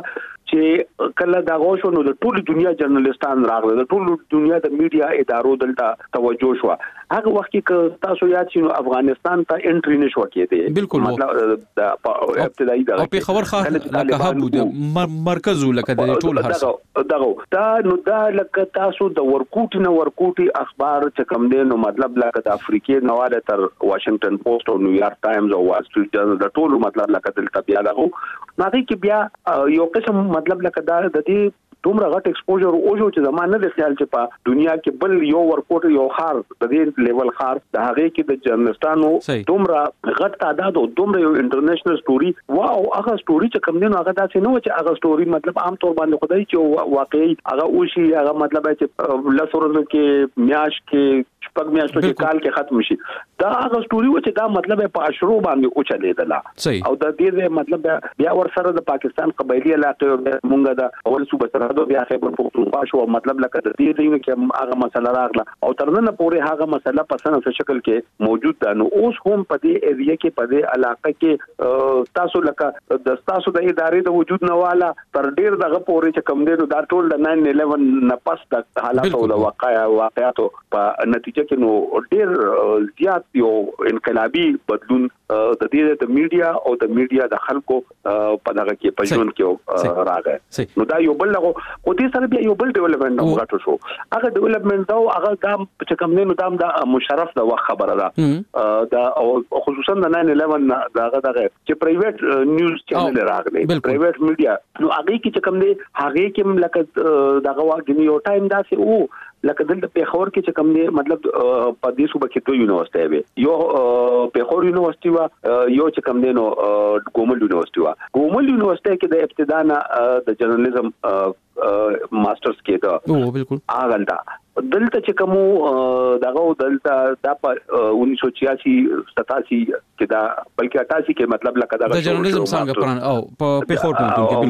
چې کله دا غوښو نو د ټول دنیا جرنالستان راغله د ټول دنیا د میډیا ادارو دلته توجه شو هغه وخت کې تاسو یاد شئ نو افغانستان ته انټری نشو کېده بالکل مطلب د ابتدایي د او په خبر خاص لکه بود مرکز لکه د ټول هرڅ دغه دا نو دا لکه تاسو د ورکوټي اخبار چې کوم دی نو مطلب لکه د افریقې نواله تر واشنگټن پوسټ او نیویارک ټایمز او وال سټریټ جرنل د ټول مطلب لکه دلته بیا دغه ماږي کې بیا یو قسم مطلب لکه دا د دې دومره غټ ایکسپوژر او جو چې زمانه د خیال چې په دنیا کې بل یو ورکوټ یو خار د دې لیول خار د هغه کې د جرنالستانو دومره غټ تعداد او دومره یو انټرنیشنل سټوري واو هغه سټوري چې کوم دینو هغه داسې نه و چې هغه سټوري مطلب عام طور باندې خدای چې واقعي هغه وشي هغه مطلب چې لسورونو کې میاش کې شپږ میاشتو کې کال کې ختم شي دا هغه سټوري و چې دا مطلب په اشرو باندې او چلیدله او د دې مطلب بیا ور سره د پاکستان قبایلی علاقې مونږه د اول صوبه سره بیا خیبر پختونخوا شو مطلب لکه د دې دی چې هغه مسله راغله او تر نن پورې هغه مسله په سنه شکل کې موجود ده نو اوس هم په دې ایریا کې په دې علاقه کې تاسو لکه د تاسو د ادارې د وجود نه والا تر ډیر دغه پورې چې کم دی نو دا ټول د 9/11 نه پس د حالات او د واقعاتو په نتیجه کې نو ډیر زیات یو انقلابي بدلون د دې د میډیا او د میډیا د خلکو په دغه کې په ژوند کې راغی نو دا یو بل او دې سره بیا یو بل ډیولپمنٹ وغاټو شو هغه ډیولپمنٹ دا هغه د چې کوم نه نو د مشرف د وخت خبره ده دا خصوصا د 9/11 دغه چې پرایویټ نیوز چینل راغلي پرایویټ میډیا نو هغه کې چې کوم دی هغه کې لکه دغه واګنی یو ټایم داسې او لکه دلته پیښور کې چې کوم دی مطلب په دې صوبه کې دوه یونیورسيټي وي یو پیښور یونیورسيټي وا یو چې کوم دی نو ګومل یونیورسيټي وا ګومل یونیورسيټي کې د ابتدا نه د جرنالیزم ماسترز کې دا بالکل اغلدا دلته چې کوم دغه دلته د 1986 87 کې دا بلکې 88 کې مطلب لکه دا د جرنالیزم څنګه پران او په پیښور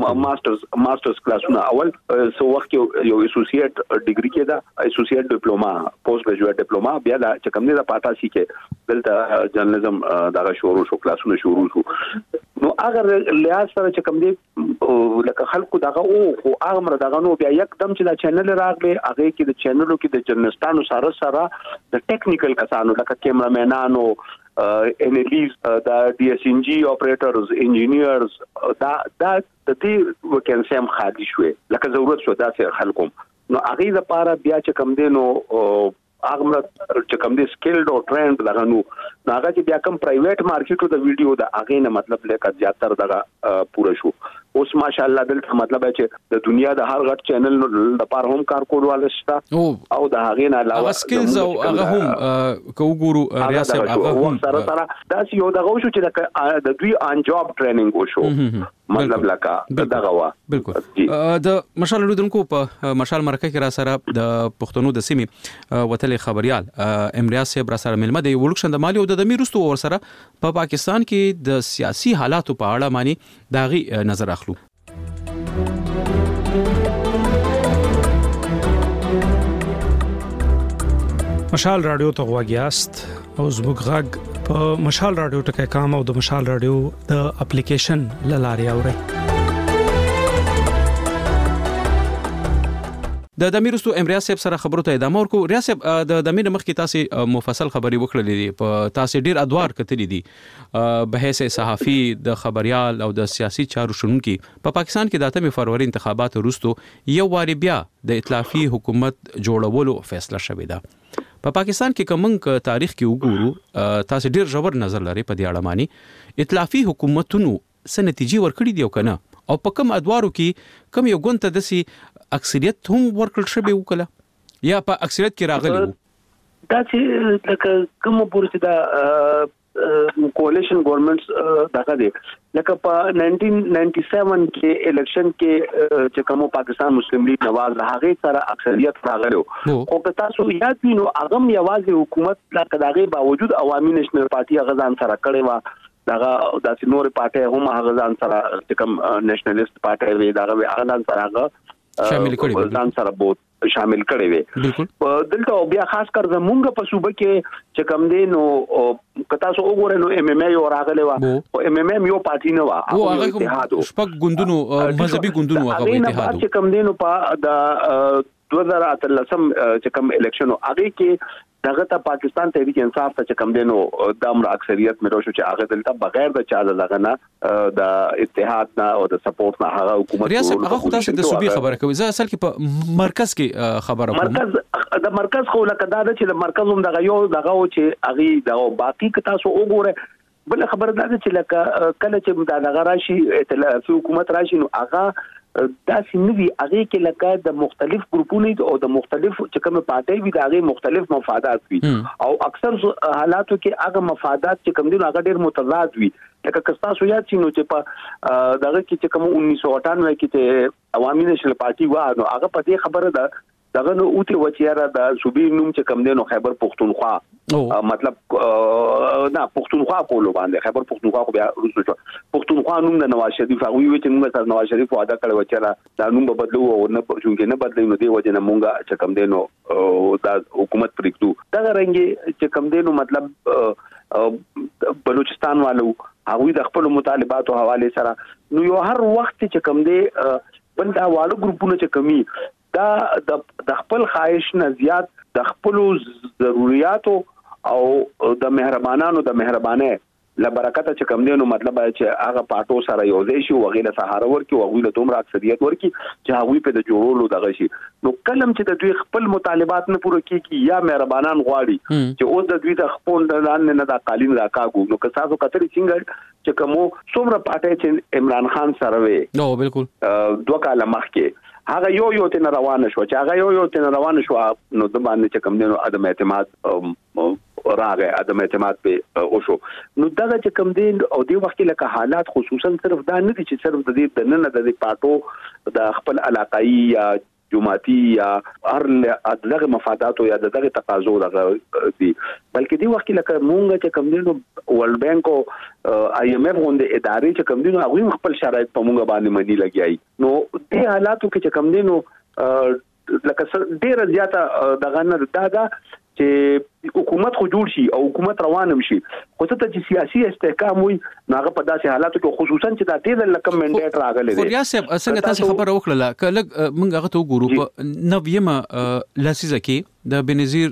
کې ماسترز کلاسونه اول سو وخت یو اسوسییټ ډیګري کې دا اسوسییټ ډیپلوما پوسټ ګریجویټ ډیپلوما بیا دا چې کوم نه د 88 کې دلته جرنالیزم دغه شروع شو کلاسونه شروع شو نو اگر لیاس سره چې کوم دی لکه خلکو دغه او خو هغه دغه نو بیا یکدم چې دا چینل راغلی هغه کې د چینلو کې د جرنالستانو سره د ټیکنیکل کسانو لکه کیمرامنانو انالیز د ډي اس ان جی اپریټرز انجینیرز دا د دې وکانسي هم خالي شوې لکه ضرورت شو داسې خلکو نو هغه لپاره بیا چې کوم دی نو هغه چې کوم دی سکیلډ او ټرینډ لغنو هغه چې بیا کوم پرایویټ مارکیټو د ویډیو د هغه نه مطلب لکه زیاتره دغه پوره شو اوس ماشاءالله دلته مطلب چې د دنیا د هر غټ چینل لپاره هم کار کولواله شته او د هغې نه علاوه سکلز او هغه هم کو ګورو ریاست هغه هم سره دا یو دغه شو چې د دوی ان جاب ټریننګ وشو مطلب لکه دغه وا بالکل د مشال لودونکو په مشال مرکه کې را سره د پښتنو د سیمې وتلې خبريال امریاس صاحب را سره ملمه دی ولکشن د مالی او د میرستو ور سره په پاکستان کې د سیاسي حالاتو په اړه معنی داغي نظر اخلو. مشال رادیو ته غواګیاست او زموږ غږ په مشال رادیو ټکای کام او د مشال رادیو د اپلیکیشن لاري اوري. د دمیرستو امریاس صاحب سره خبرو ته ادامه ورکو. ریاض صاحب د دمیر مخ کې تاسو مفصل خبري وکړلې دي په تاسو ډیر ادوار کتلې دي بحث صحافي د خبريال او د سیاسي چارو شونکي په پاکستان کې د 8 فروری انتخابات وروسته یو واری بیا د ائتلافي حکومت جوړولو فیصله شوې ده. په پاکستان کې کومنګ تاریخ کې وګورو تاسو ډیر ژور نظر لري په دې اړه معنی ائتلافي حکومتونو څه نتیجې ورکړي دي او کنه او په کوم ادوارو کې کوم یو ګونته دسي اکثریت هم ورکړل شوی وکړه یا په اکثریت کې راغلی وو دا چې لکه کوم پورې دا کولیشن ګورنمنټس دغه دی لکه په 1997 کې الیکشن کې چې کوم پاکستان مسلم لیگ نواز هغه سره اکثریت راغلو او که تاسو یاد وینو هغه یوازې حکومت لکه دغه باوجود عوامي نېشنل پارټي هغه ځان سره کړی و دغه د نور پارټي هم هغه ځان سره چې کوم نېشنلیست پارټي وي دغه هغه ځان سره شامل کړي ځان سره بہت شامل کړي وي دلته بیا خاص کر زمونږ په صوبه کې چې کوم دی نو کتا سو وګورئ نو ام ام ای راغلی و او ام ام ای یو پارټي نه و او هغه شپږ ګوندونو مذهبي ګوندونو هغه اتحاد چې کوم دی نو په د 2013 چې کوم الیکشن هغه کې دغه ته پاکستان تحریک انصاف ته کوم دینو د امر اکثریت مې روشو چې هغه دلته بغیر د چا دغه نه د اتحاد نه او د سپورټ نه هغه حکومت ریاست هغه خو تاسو د صوبې خبره کوي زه اصل کې په مرکز کې خبره کوم د مرکز خو لکه دا چې د مرکز هم دغه یو دغه چې هغه د باقي که تاسو وګوره بل خبر دا چې لکه کله چې دغه راشي ائتلافي حکومت راشي نو هغه دا سیموي هغه کې لکه د مختلف ګروپونو او د مختلف چې کوم پارټي وي دغه مختلف مفادات وي او اکثر حالاتو کې هغه مفادات چې کوم دي هغه ډېر متضاد وي لکه کستا سو یاد شي نو چې په دغه کې چې کوم 1998 کې چې عوامي نېشنل پارټي و نو هغه په دې خبره ده دغه نو اوته وچیاره د صوبې نوم چې کوم دی نو خیبر پختونخوا مطلب نه پختونخوا کولو باندې خیبر پختونخوا خو بیا روسو شو پختونخوا نوم د نواز شریف هغه وی چې موږ سره نواز شریف وعده کړو چې دا نوم به بدلو او نه پښونګې نه بدلې نو دی وجه نه مونږه چې کوم دی نو د حکومت پریکټو دا رنګي چې کوم دی نو مطلب بلوچستان والو هغه د خپل مطالباتو حواله سره نو یو هر وخت چې کوم دی بندا والو ګروپونه چې کمی دا د خپل خواهش نه زیات د خپل ضرورتو او د مهربانانو د مهربانه لبرکته چې کم دی نو مطلب چې هغه پاټو سره یو ځای شي وغیله سهار ورکی وغیله دومره اکثریت ورکی چې هغه په د جوړولو دغه شي نو کلم چې د دوی خپل مطالبات نه پوره کیږي یا مهربانان غواړي چې اوس د دوی د خپل نه د قالین راکاګو نو که تاسو کتري څنګه چې کوم څومره پاټي چې عمران خان سره وي نو بالکل دوه کاله مخکې هغه یو تن روان شو چې هغه یو تن روان شو نو د باندې چې کم دی نو عدم اعتماد راغی عدم اعتماد په او شو نو دا چې کم دی او دی وخت لکه حالات خصوصا صرف دا نه دي چې صرف د دې نه د پاټو د خپل علاقائی یا جماعتي یا هر دغه مفادات او یا دغه تقاضو دغه دي بلکې دی وخت لکه مونږ چې کم دی نو ورلد بانک او آی ایم ایف غونډه ادارې چې کم دي نو هغه خپل شرایط په مونږ باندې منی لګیای نو دې حالاتو کې چې کم دي نو لکه ډیر زیاته دغه نه دا چې حکومت خو جوړ شي او حکومت روانم شي خو ته چې سیاسي استحکام وي ناغه په داسې حالاتو کې خصوصا چې د دې لکه منډیټ راغلی دی خو ریاست څنګه تاسو خبر وکړه کله موږ هغه ته وګورو په نویمه لسیزه کې د بنظیر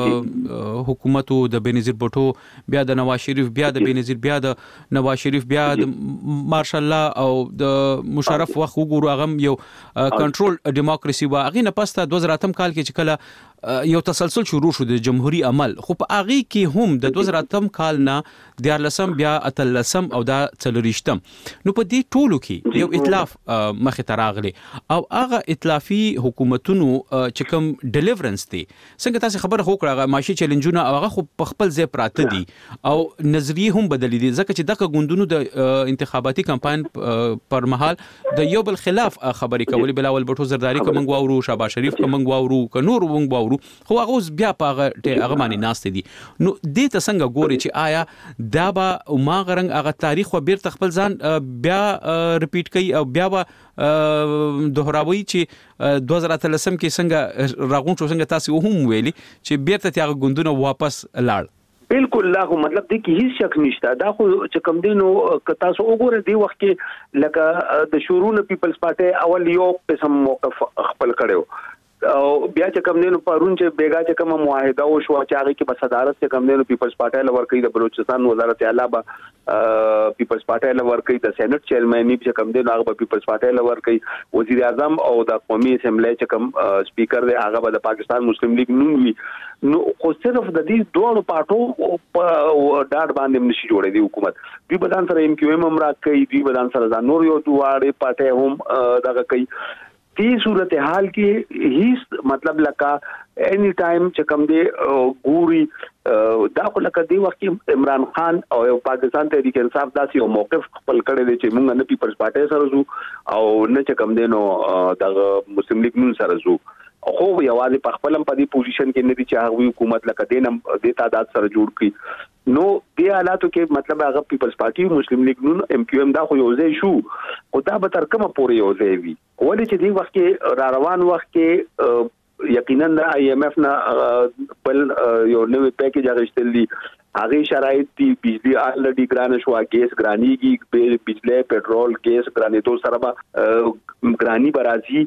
حکومت او د بنظیر بوټو بیا د نواز شریف بیا د بنظیر بیا د نواز شریف بیا د مارشال الله او د مشرف وخت وګورو هغه یو کنټرول دیموکراسي وا هغه نه پسته 2008 کال کې چې کله یو تسلسل شروع شو د جمهوریت عمل خو په اغي کې هم د 2008 کال نه د لسم بیا اتلسم او دا څلورشتم نو په دې ټولو کې یو ائتلاف مخه تراغلي او هغه ائتلافي حکومتونو چې کوم ډیلیورنس دي څنګه تاسو خبره خو کړه ماشي چیلنجونه هغه خو په خپل ځای پراته دي او نظریه هم بدلې دي ځکه چې دغه ګوندونو د انتخاباتي کمپاین پر مهال د یو بل خلاف خبرې کولې بلاول بټو زرداری کوم غواورو شاباش شریف کوم غواورو کنور ونګ غواورو خو هغه بیا په هغه باندې ناست دي نو دې ته څنګه ګوري چې آیا دا به ما غرنګ هغه تاریخ و بیرته خپل ځان بیا ریپیټ کوي او بیا به دوهراوي چې 2013 کې څنګه راغون شو څنګه تاسو هم ویلي چې بیرته هغه ګوندونه واپس لاړ بالکل لا خو مطلب دی کې هیڅ شک نشته دا خو چې کوم دینو کتا سو وګوره دی وخت کې لکه د شورون پیپلز پارټي اول یو قسم موقف خپل کړو او بیا چې کوم دینو پرون چې بیګا چې کوم معاهده او شو چې هغه کې صدارت چې کوم دینو پیپلز پارټي لور کوي د بلوچستان وزارت اعلی به پیپلز پارټي لور کوي د سېنات چیرمن چې کوم دینو هغه به پیپلز پارټي لور کوي وزیر اعظم او د قومي اسمبلی چې کوم سپیکر دی هغه به د پاکستان مسلم لیگ نون وی نو خو صرف د دې دوه پارټو په ډاډ باندې نشي جوړې دی حکومت دوی بدن سره MQM هم راکړي دوی بدن سره نور یو دواړه پارټي هم دغه کوي دې صورتحال کې هیڅ مطلب لکه اني ټایم چې کوم دی ګوري دا خو لکه دی وخت عمران خان او پاکستان تحریک انصاف داسې یو موقف خپل کړی دی چې موږ نه پیپلز پارټي سره زو او نه چې کوم دی نو د مسلم لیگ نون سره زو خو یوازې په خپلم په دې پوزیشن کې نه دي چې هغه حکومت لکه دینم د تعداد سره جوړ کړي نو دې حالاتو کې مطلب هغه پیپلز پارټي مسلم لیگ نون MQM دا خو یو ځای شو خو دا به تر کومه پورې یو ځای وي ولې چې دې وخت کې را روان وخت کې یقینا د IMF نه بل یو نوې پیکیج اغشتل دي هغه شرایط دي بجلی الریډي ګرانه شو ګیس ګرانیږي بجلی پټرول ګیس ګرانې تو سره به ګرانی برازي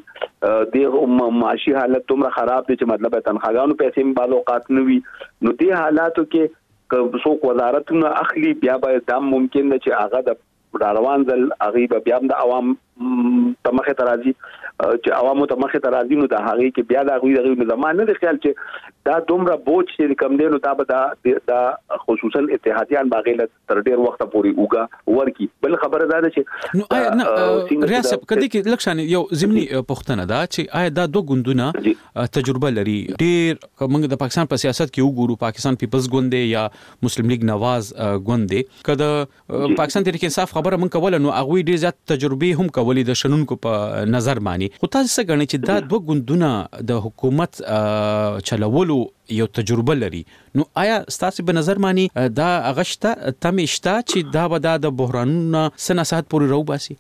د معاشي حالت دومره خراب دي چې مطلب تنخواګانو پیسې هم بعض اوقات نه وي نو دې حالاتو کې څوک وزارتونه اخلي بیا به دا ممکن ده چې هغه د روان ځل هغه بیا د عوام تمخه ترازی چې عوامو تمخه ترازی نو د هغه کې بیا د هغه د زمانه د خیال چې دا دومره بوج چې کم دی نو دا خصوصا اتحادیان باغله تر ډیر وخت پورې اوګه ورکی بل خبره ده چې نو آیا ریاست کدی کې لکشان یو زمینی پښتنه ده چې آیا دا دوه ګوندونه تجربه لري ډیر موږ د پاکستان په سیاست کې وګورو پاکستان پیپلز ګوند یا مسلم لیگ نواز ګوند کده پاکستان تحریک انصاف خبره مونږ کوله نو هغه ډیر زیات تجربه هم کولې د شنونکو په نظر باندې خو تاسو څه غواړئ چې دا دوه ګوندونه د حکومت چلولو یو تجربه لري نو آیا ستاسو په نظر باندې دا اغشته تمشتا چې دا به د بحرانونو سناسات پورې راو باسي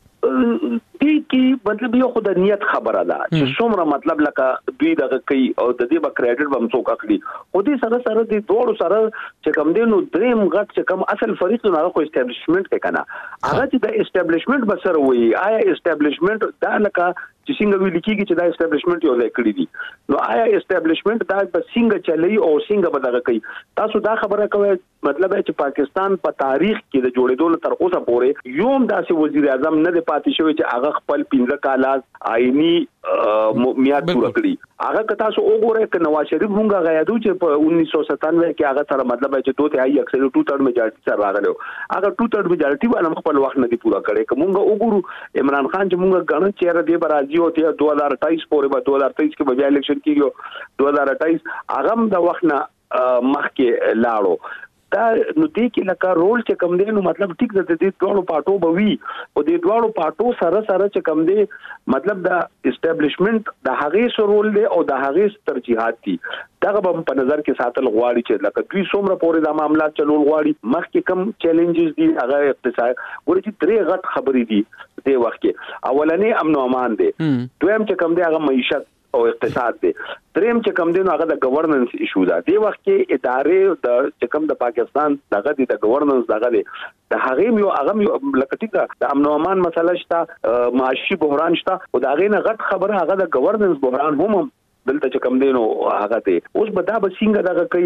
کې مطلب یو خدای نیت خبره ده چې څومره مطلب لکه دوی دغه کوي او د دې به کریډټ بم څوک اخلي خو دې سره د دوړو سره چې کوم دی نو دریم غټ چې کوم اصل فریق نه راخو اسټابلیشمنت کې کنه هغه چې د اسټابلیشمنت بسر وي آیا اسټابلیشمنت دا لکه چې څنګه ویل کیږي چې دا اسټابلیشمنت یو ځای کړی دي نو آیا اسټابلیشمنت دا به څنګه چلی او څنګه به دغه کوي تاسو دا خبره کوئ مطلب چې پاکستان په تاریخ کې د جوړېدو تر اوسه پورې یوم داسې وزیر اعظم نه دی پاتې شوی چې هغه خپل 15 کاله آئینی میاد پوره کړی هغه که تاسو وګورئ ک نواز شریف مونږه غیادو چې په 1997 کې هغه سره مطلب چې دوه تهائی اکثر 2/3 میجارټي سره راغلو هغه 2/3 میجارټي باندې خپل وخت نه دی پوره کړی ک مونږه وګورو عمران خان چې مونږه غن چیرې دی برازي او ته 2028 پورې به 2023 کې به الیکشن کیږي 2028 هغه د وخت نه مخکې لاړو دا نو دې کې لکه رول چې کم دی نو مطلب ټیک د دې دوه پارټو بوي او دې دوه پارټو سره چې کم دی مطلب د اسټابلیشمنت د هغه سره رول دی او د هغه ترجیحات دي دا به په نظر کې ساتل غواړي چې لکه دوی څومره پورې د معاملات چلول غواړي مخکې کم چیلنجز دي هغه اقتصاد ګوري چې درې غټ خبرې دي دې وخت کې اولنې امن او امان دي دویم چې کم دی هغه معیشت او اقتصاد دی دریم چې کم دی نو هغه د گورننس ایشو ده دی وخت کې ادارې د چې کم د پاکستان دغه د گورننس دغه دی د هغه یو لکه ټیک د امن او امان مسله شته معاشي بحران شته او د هغه نه غټ خبره هغه د گورننس بحران هم دلته چې کم دی نو هغه ته اوس به دا به څنګه دغه کوي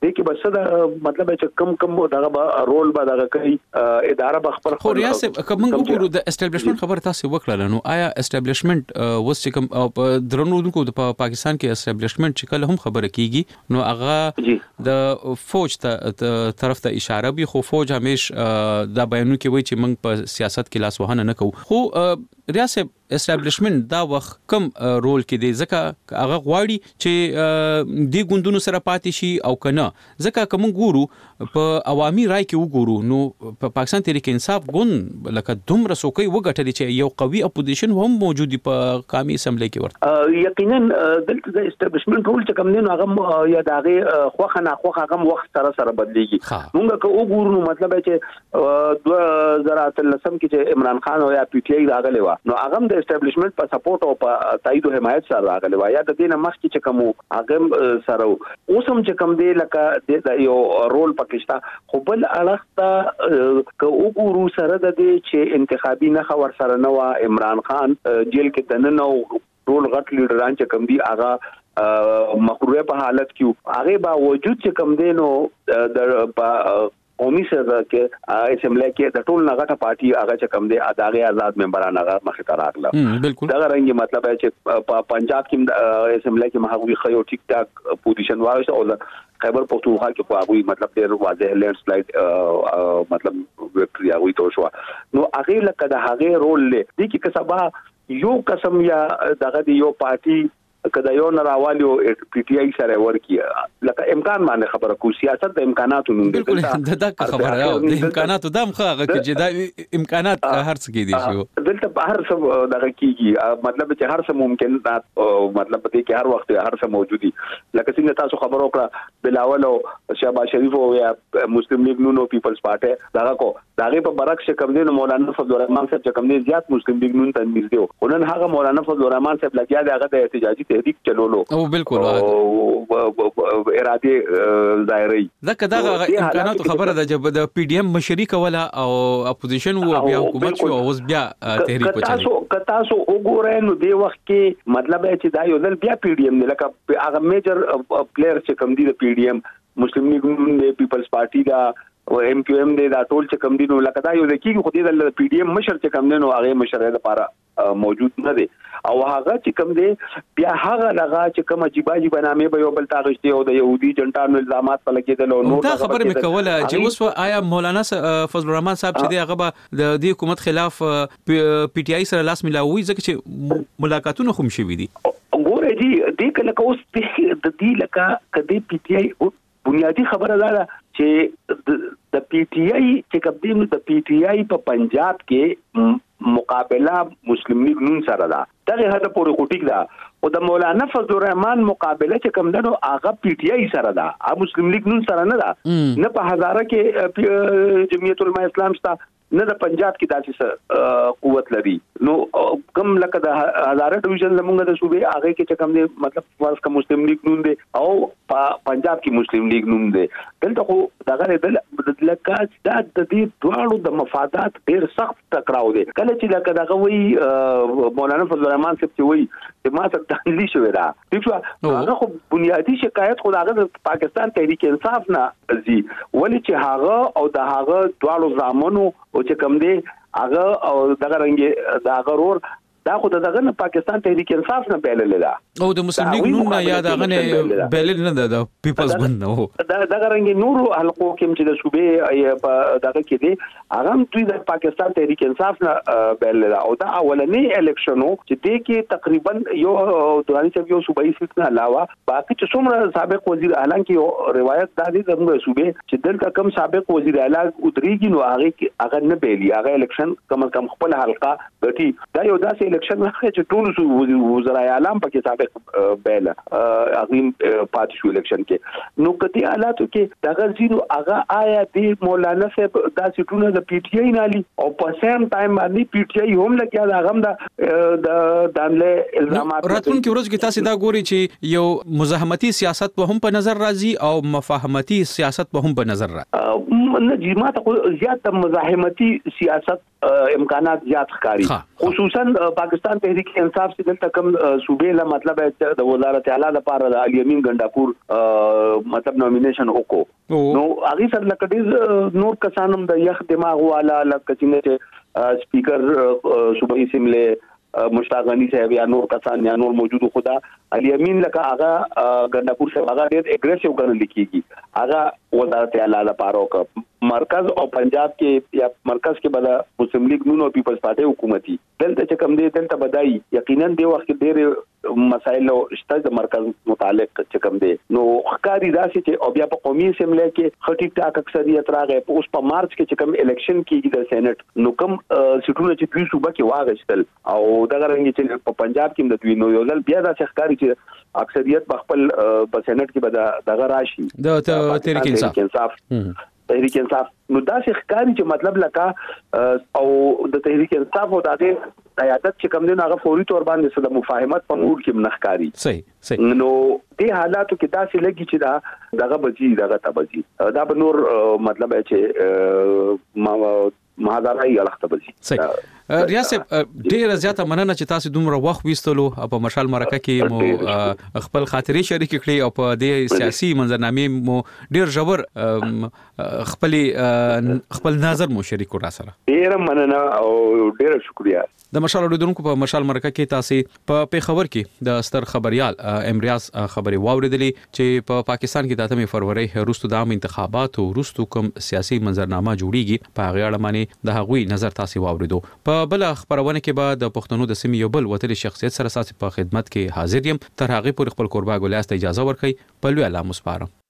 د کې بس دا مطلب چې کم دغه رول به دغه کوي اداره بخبر خو ریاست کوم ګورو د اسټابلیشمنت خبر تاسو وکړه نو آیا اسټابلیشمنت وس چې کوم په درنونکو د پاکستان کې اسټابلیشمنت چې کله هم خبره کیږي نو هغه د فوج ته طرف ته اشاره به خو فوج همیشه دا بیانونه کوي چې موږ په سیاست کې لاس وهنه نه کوو خو ریاست اسټابلیشمنت دا وخت کم رول کې دی ځکه هغه غواړي چې د ګوندونو سره پاتې شي او کنه ځکه کوم ګورو په عوامي رائے کې وګورو نو په پاکستان تحریک انصاف ګوند لکه دومره سوکي وګټل چې یو قوي اپوزیشن هم موجودي په قومي اسمبلی کې ورته یقینا دلته د اسټابلیشمنت رول چې کوم نه هغه یا دغه خوخه نه خوخه هغه وخت سره بدليږي موږ که وګورو نو مطلب چې 2013 کې چې عمران خان او یا پی ټی آی راغلی و نو هغه د اسټابلیشمنت په سپورټ او په تایید او حمایت سره راغلی و یا د دې نه مخکې چې کوم هغه سره اوس هم چې کوم دی لکه د یو رول پاکستان خو بل اړخته که وګورو سره د دې چې انتخابي نه خبر سره نو عمران خان جیل کې دننه ټول غټ لیډران چې کوم دی هغه مخروبه په حالت کې هغه باوجود چې کوم دی نو د قومي سره کې اسمبلی کې د ټول نغټه پارټي هغه چې کوم دی اداري آزاد ممبران هغه مخې ته راغله دا رنګ مطلب چې په پنجاب کې اسمبلی کې مهاوی خيو ټیک ټاک پوزیشن واغسته او خیبر پختونخوا کې په هغه مطلب ډېر واضح لینډ سلایډ مطلب وکټري هغه تو شو نو هغه لکه د هغه رول لې دي کې کسبه یو قسم یا دغه یو پارټي کدا یو نراوالیو پی ټی آی سره ورکی لکه امکان باندې خبره کو سیاست د امکاناتو نوم بالکل دا خبره او د امکاناتو دم خو چې دا امکانات هر څه کې دي شو دلته هر څه دغه کیږي مطلب چې هر څه ممکن مطلب دې کې هر وخت هر څه موجودي لکه څنګه تاسو خبرو کړه بلاول او شهباز شریف او یا مسلم لیگ نون او پیپلز پارټي دغه په برعکس کوم دي مولانا فضل الرحمن صاحب چې کوم دي زیات مسلم لیگ نون ته نږدې و نن هغه مولانا فضل الرحمن صاحب لګیا دی هغه د احتجاجي تحریک چلولو او بالکل اراده ظاهري دا امکانات خبره ده چې د پی ډی ایم مشرک ولا او اپوزیشن او بیا حکومت شو او بیا تحریک وچلي تاسو وګورئ نو دی وخت کې مطلب چې دا یو ځل بیا پی ډی ایم نه لکه هغه میجر پلیئر چې کوم دي د پی ډی ایم مسلم لیگ د پیپلز پارټي دا او ام کیو ام د ټول چې کم دي نو لکه دا یو ځکه خو دې د پی ډی ایم مشر چې کم دي نو هغه مشر لپاره موجود نه دي او هغه چې کم دي بیا هغه لغه چې کوم عجیباجی بنامه به یو بل تاغشتي او د يهودي جنټانو الزامات په لګیدل او نور دا خبره مې کوله چې اوس آیا مولانا فضل الرحمن صاحب چې دی هغه د دې حکومت خلاف پی ټی آی سره لاس ملاوي ځکه چې ملاقاتونه هم شوي دي ګوره دي د کله کوس د دې لکه کدي پی ټی آی بنیادی خبره ده چې د پی ټی آی چې کوم د پی ټی آی په پنجاب کې مقابله مسلم لیگ نون سره ده دغه هدا پورې کوټیک ده او د مولانا فضل الرحمن مقابله چې کوم ده نو هغه پی ټی آی سره ده ا مسلم لیگ نون سره نه ده نه په هزاره کې جمعیت العلماء اسلام شته نه د پنجاب کې داسې قوت لري نو کم لکه د هزاره ډیویژن زمونږ د صوبې هغه کې چې کوم دی مطلب فرض کا مسلم لیگ نون دی او پنجاب کې مسلم لیگ نون دی دلته خو دغه لکه دا د دې دواړو د مفادات ډیر سخت ټکراو دی کله چې لکه دغه وی مولانا فضل الرحمن صاحب چې وی چې ما ته تحلیل شوی دا هغه خو بنیادی شکایت خو دغه پاکستان تحریک انصاف نه زی ولی چې هغه او د هغه دواړو ځامنو او چې کوم دی هغه او دغه رنګ دا غرور دا خو دغه نه پاکستان تحریک انصاف نه بیلل دا او د مسلم لیگ نون نه یاد غنه بیلل نه د پیپلز ګوند نو دغه رنګ نور حلقو کې چې د صوبې په دغه کې دی هغه دوی د پاکستان تحریک انصاف نه بیلل او دا اولنی الیکشنو چې د کې تقریبا یو دوراني چې یو صوبایي سیټ نه علاوه باقي چې څومره سابق وزیر اعلان کې روایت دا دي زموږ صوبې چې دلته کم سابق وزیر اعلان ودرېږي نو هغه نه بیلی هغه الیکشن کم کم خپل حلقه غټي دا یو داسې الیکشن راځي چې ټول وزرای اعلان پکې سابق بیل عظیم پاتې شو الیکشن کې نو کتي حالاتو کې دغه زیرو هغه آیا دی مولانا صاحب دا سټونه د پی ټی آی نالي او په سیم ټایم باندې پی ټی آی هم لګیا دا غم د دانله الزامات راتلونکي ورځ کې تاسو دا ګوري چې یو مزاحمتي سیاست په هم په نظر راځي او مفاهمتي سیاست په هم په نظر راځي نه جماعت زیات مزاحمتي سیاست امکانات زیات ښکاری خصوصا پاکستان تحریک انصاف چې دلته کوم صوبې له مطلب د وزارت اعلی لپاره د الیمین ګنداپور مطلب نومینیشن وکړو نو هغه سره لکه ډیر نور کسانم د یخ دماغ والا لکه چې سپیکر صوبایي اسمبلی مشتاق غنی صاحب یا نور کسان یا نور موجود خدا علي امین لکه هغه ګنداپور صاحب هغه ډېر اګریسیو ګڼل کیږي هغه وزارت اعلی لپاره او مرکز او پنجاب کې یا مرکز کې بل مسلم لیگ نون او پیپلز پارټي حکومتي دلته چې کم دي دلته بدای یقینا دی وخت ډېر مسایل شته د مرکز متعلق چې کم دي نو ښکاری راشي چې او بیا په قومي اسمبلی کې خټی ټاک اکثریت راغی په اوس په مارچ کې چې کم الیکشن کېږي د سېنات نو کم سټونه چې دوی صوبه کې واغښتل او دغه رنګ چې په پنجاب کې د دوی نو یو ځل بیا د ښکاری چې اکثریت په خپل په سېنات کې به دغه راشي د تحریک انصاف تحریک انصاف نو دا ښکاری چې مطلب لکه او د تحریک انصاف او د قیادت چې کوم دین هغه فوري تور باندې سره مفاهمت په موډ کې منخکاری صحیح نو دې حالاتو کې داسې لګي چې دغه بچي دغه تبجي دا به نور مطلب چې مهادارای الخته بچي ریاست ډیره زیاته مننه چې تاسو دومره وخت وستلو په مشال مرکه کې مو خپل خاطرې شریک کړې او په دې سیاسي منظرنامې مو ډیر ژور خپل نظر مو شریک را سره ډیره مننه او ډیره شکریا د مشال اوریدونکو په مشال مرکه کې تاسو په پیښور کې د ستر خبريال امریاز خبري واوریدلې چې په پاکستان کې د 8 فروری وروسته د عام انتخاباتو وروسته کوم سیاسي منظرنامه جوړیږي په هغه اړه باندې د هغوی نظر تاسو واوریدو په بل خبرونه کې به د پښتنو د سیمې یو بل وتلي شخصیت سره ساسي په خدمت کې حاضر یم تر هغه پورې خپل قربا ګولاست اجازه ورکړي په لوی الله مسپارم